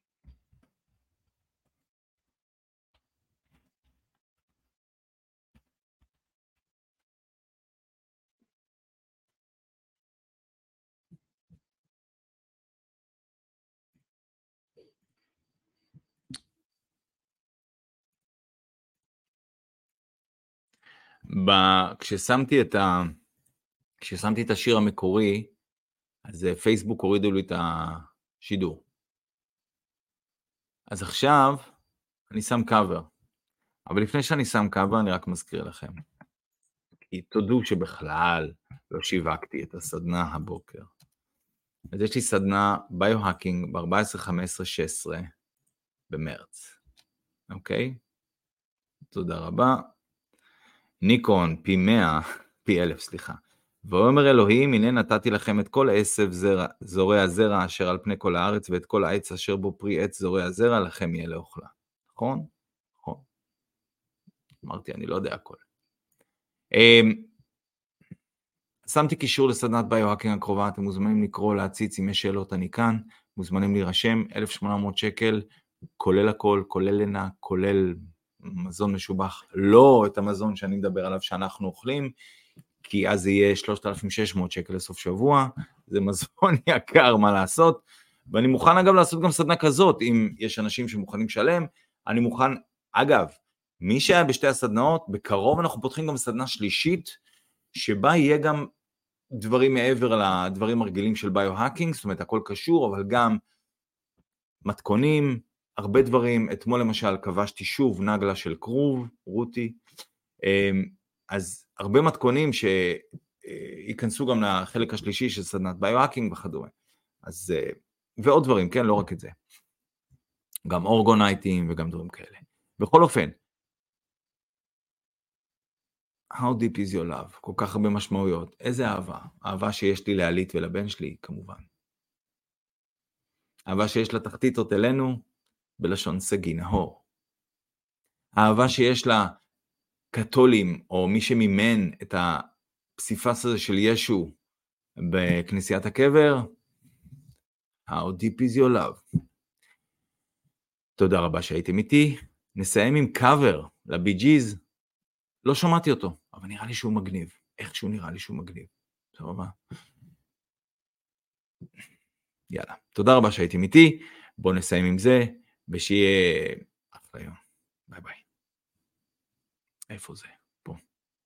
כששמתי את השיר המקורי, אז פייסבוק הורידו לי את השידור. אז עכשיו אני שם קאבר. אבל לפני שאני שם קאבר, אני רק מזכיר לכם. כי תודו שבכלל לא שיווקתי את הסדנה הבוקר. אז יש לי סדנה ביו-האקינג ב-14, 15, 16 במרץ. אוקיי? תודה רבה. ניקון פי 1000, סליחה. ואומר אלוהים, הנה נתתי לכם את כל עשב זורע הזרע אשר על פני כל הארץ, ואת כל העץ אשר בו פרי עץ זורע הזרע, לכם יהיה לאוכלה. נכון? נכון. אמרתי, אני לא יודע הכל. שמתי קישור לסדנת ביו-האקינג הקרובה, אתם מוזמנים לקרוא, להציץ, אם יש שאלות אני כאן, מוזמנים להירשם, 1,800 שקל, כולל הכל, כולל לינה, כולל מזון משובח, לא את המזון שאני מדבר עליו שאנחנו אוכלים, כי אז זה יהיה 3,600 שקל לסוף שבוע, זה מזון יקר, מה לעשות, ואני מוכן אגב לעשות גם סדנה כזאת, אם יש אנשים שמוכנים שלם, אני מוכן, אגב, מי שהיה בשתי הסדנאות, בקרוב אנחנו פותחים גם סדנה שלישית, שבה יהיה גם דברים מעבר לדברים הרגילים של ביו-האקינג, זאת אומרת הכל קשור, אבל גם מתכונים, הרבה דברים, אתמול למשל כבשתי שוב נגלה של כרוב, רותי, אז הרבה מתכונים שיכנסו גם לחלק השלישי של סדנת ביו-האקינג וכדומה, אז, ועוד דברים, כן, לא רק את זה, גם אורגונייטים וגם דברים כאלה. בכל אופן, How deep is your love? כל כך הרבה משמעויות. איזה אהבה? אהבה שיש לי לעלית ולבן שלי, כמובן. אהבה שיש לה תחתיתות אלינו, בלשון סגי נהור. אהבה שיש לה קתולים, או מי שמימן את הפסיפס הזה של ישו בכנסיית הקבר. How deep is your love? תודה רבה שהייתם איתי. נסיים עם קאבר לבי ג'יז. לא שמעתי אותו, אבל נראה לי שהוא מגניב. איכשהו נראה לי שהוא מגניב. תודה רבה. יאללה, תודה רבה שהייתם איתי. בואו נסיים עם זה, ושיהיה אחלה יום. ביי ביי. איפה זה? פה.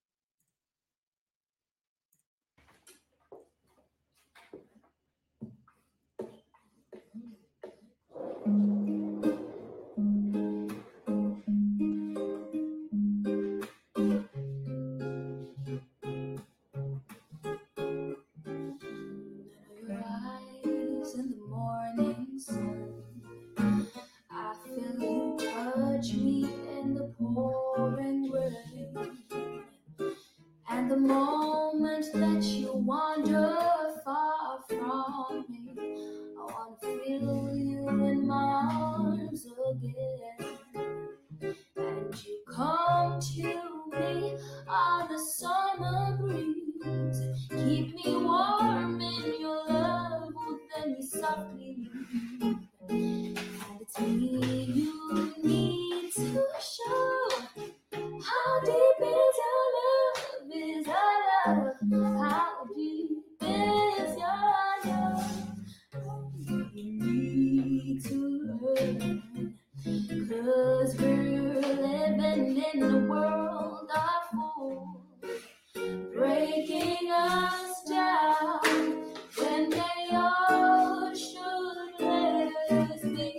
In the morning sun, I feel you touch me in the pouring rain, and the moment that you wander far from me, I want to feel you in my arms again, and you come to me on the summer breeze, keep me warm in your love, then you softly leave, and it's me you need to show. How deep is your love, is your love? How deep is your love? You need to learn, 'cause we're living in a world of fools, breaking us down when they all should let us be.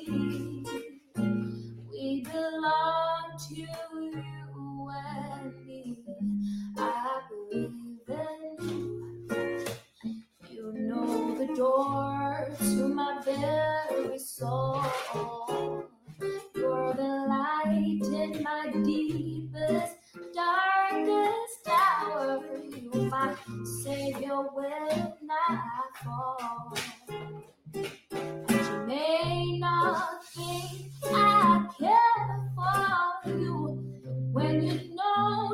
We belong to you and me. I believe in you. You know the door to my very soul. You're the light in my deepest, darkest hour. You're my savior when I fall. And you may not think I care for you when you know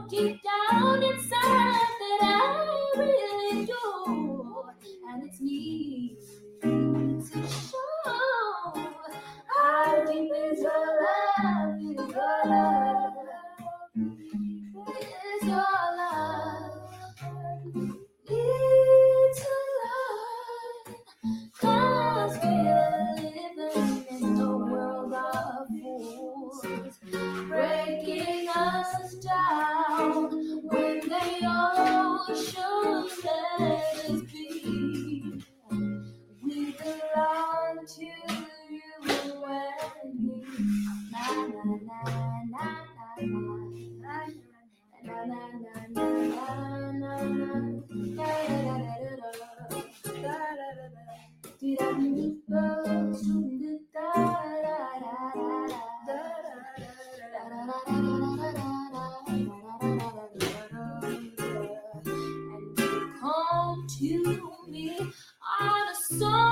And you come to me on a song.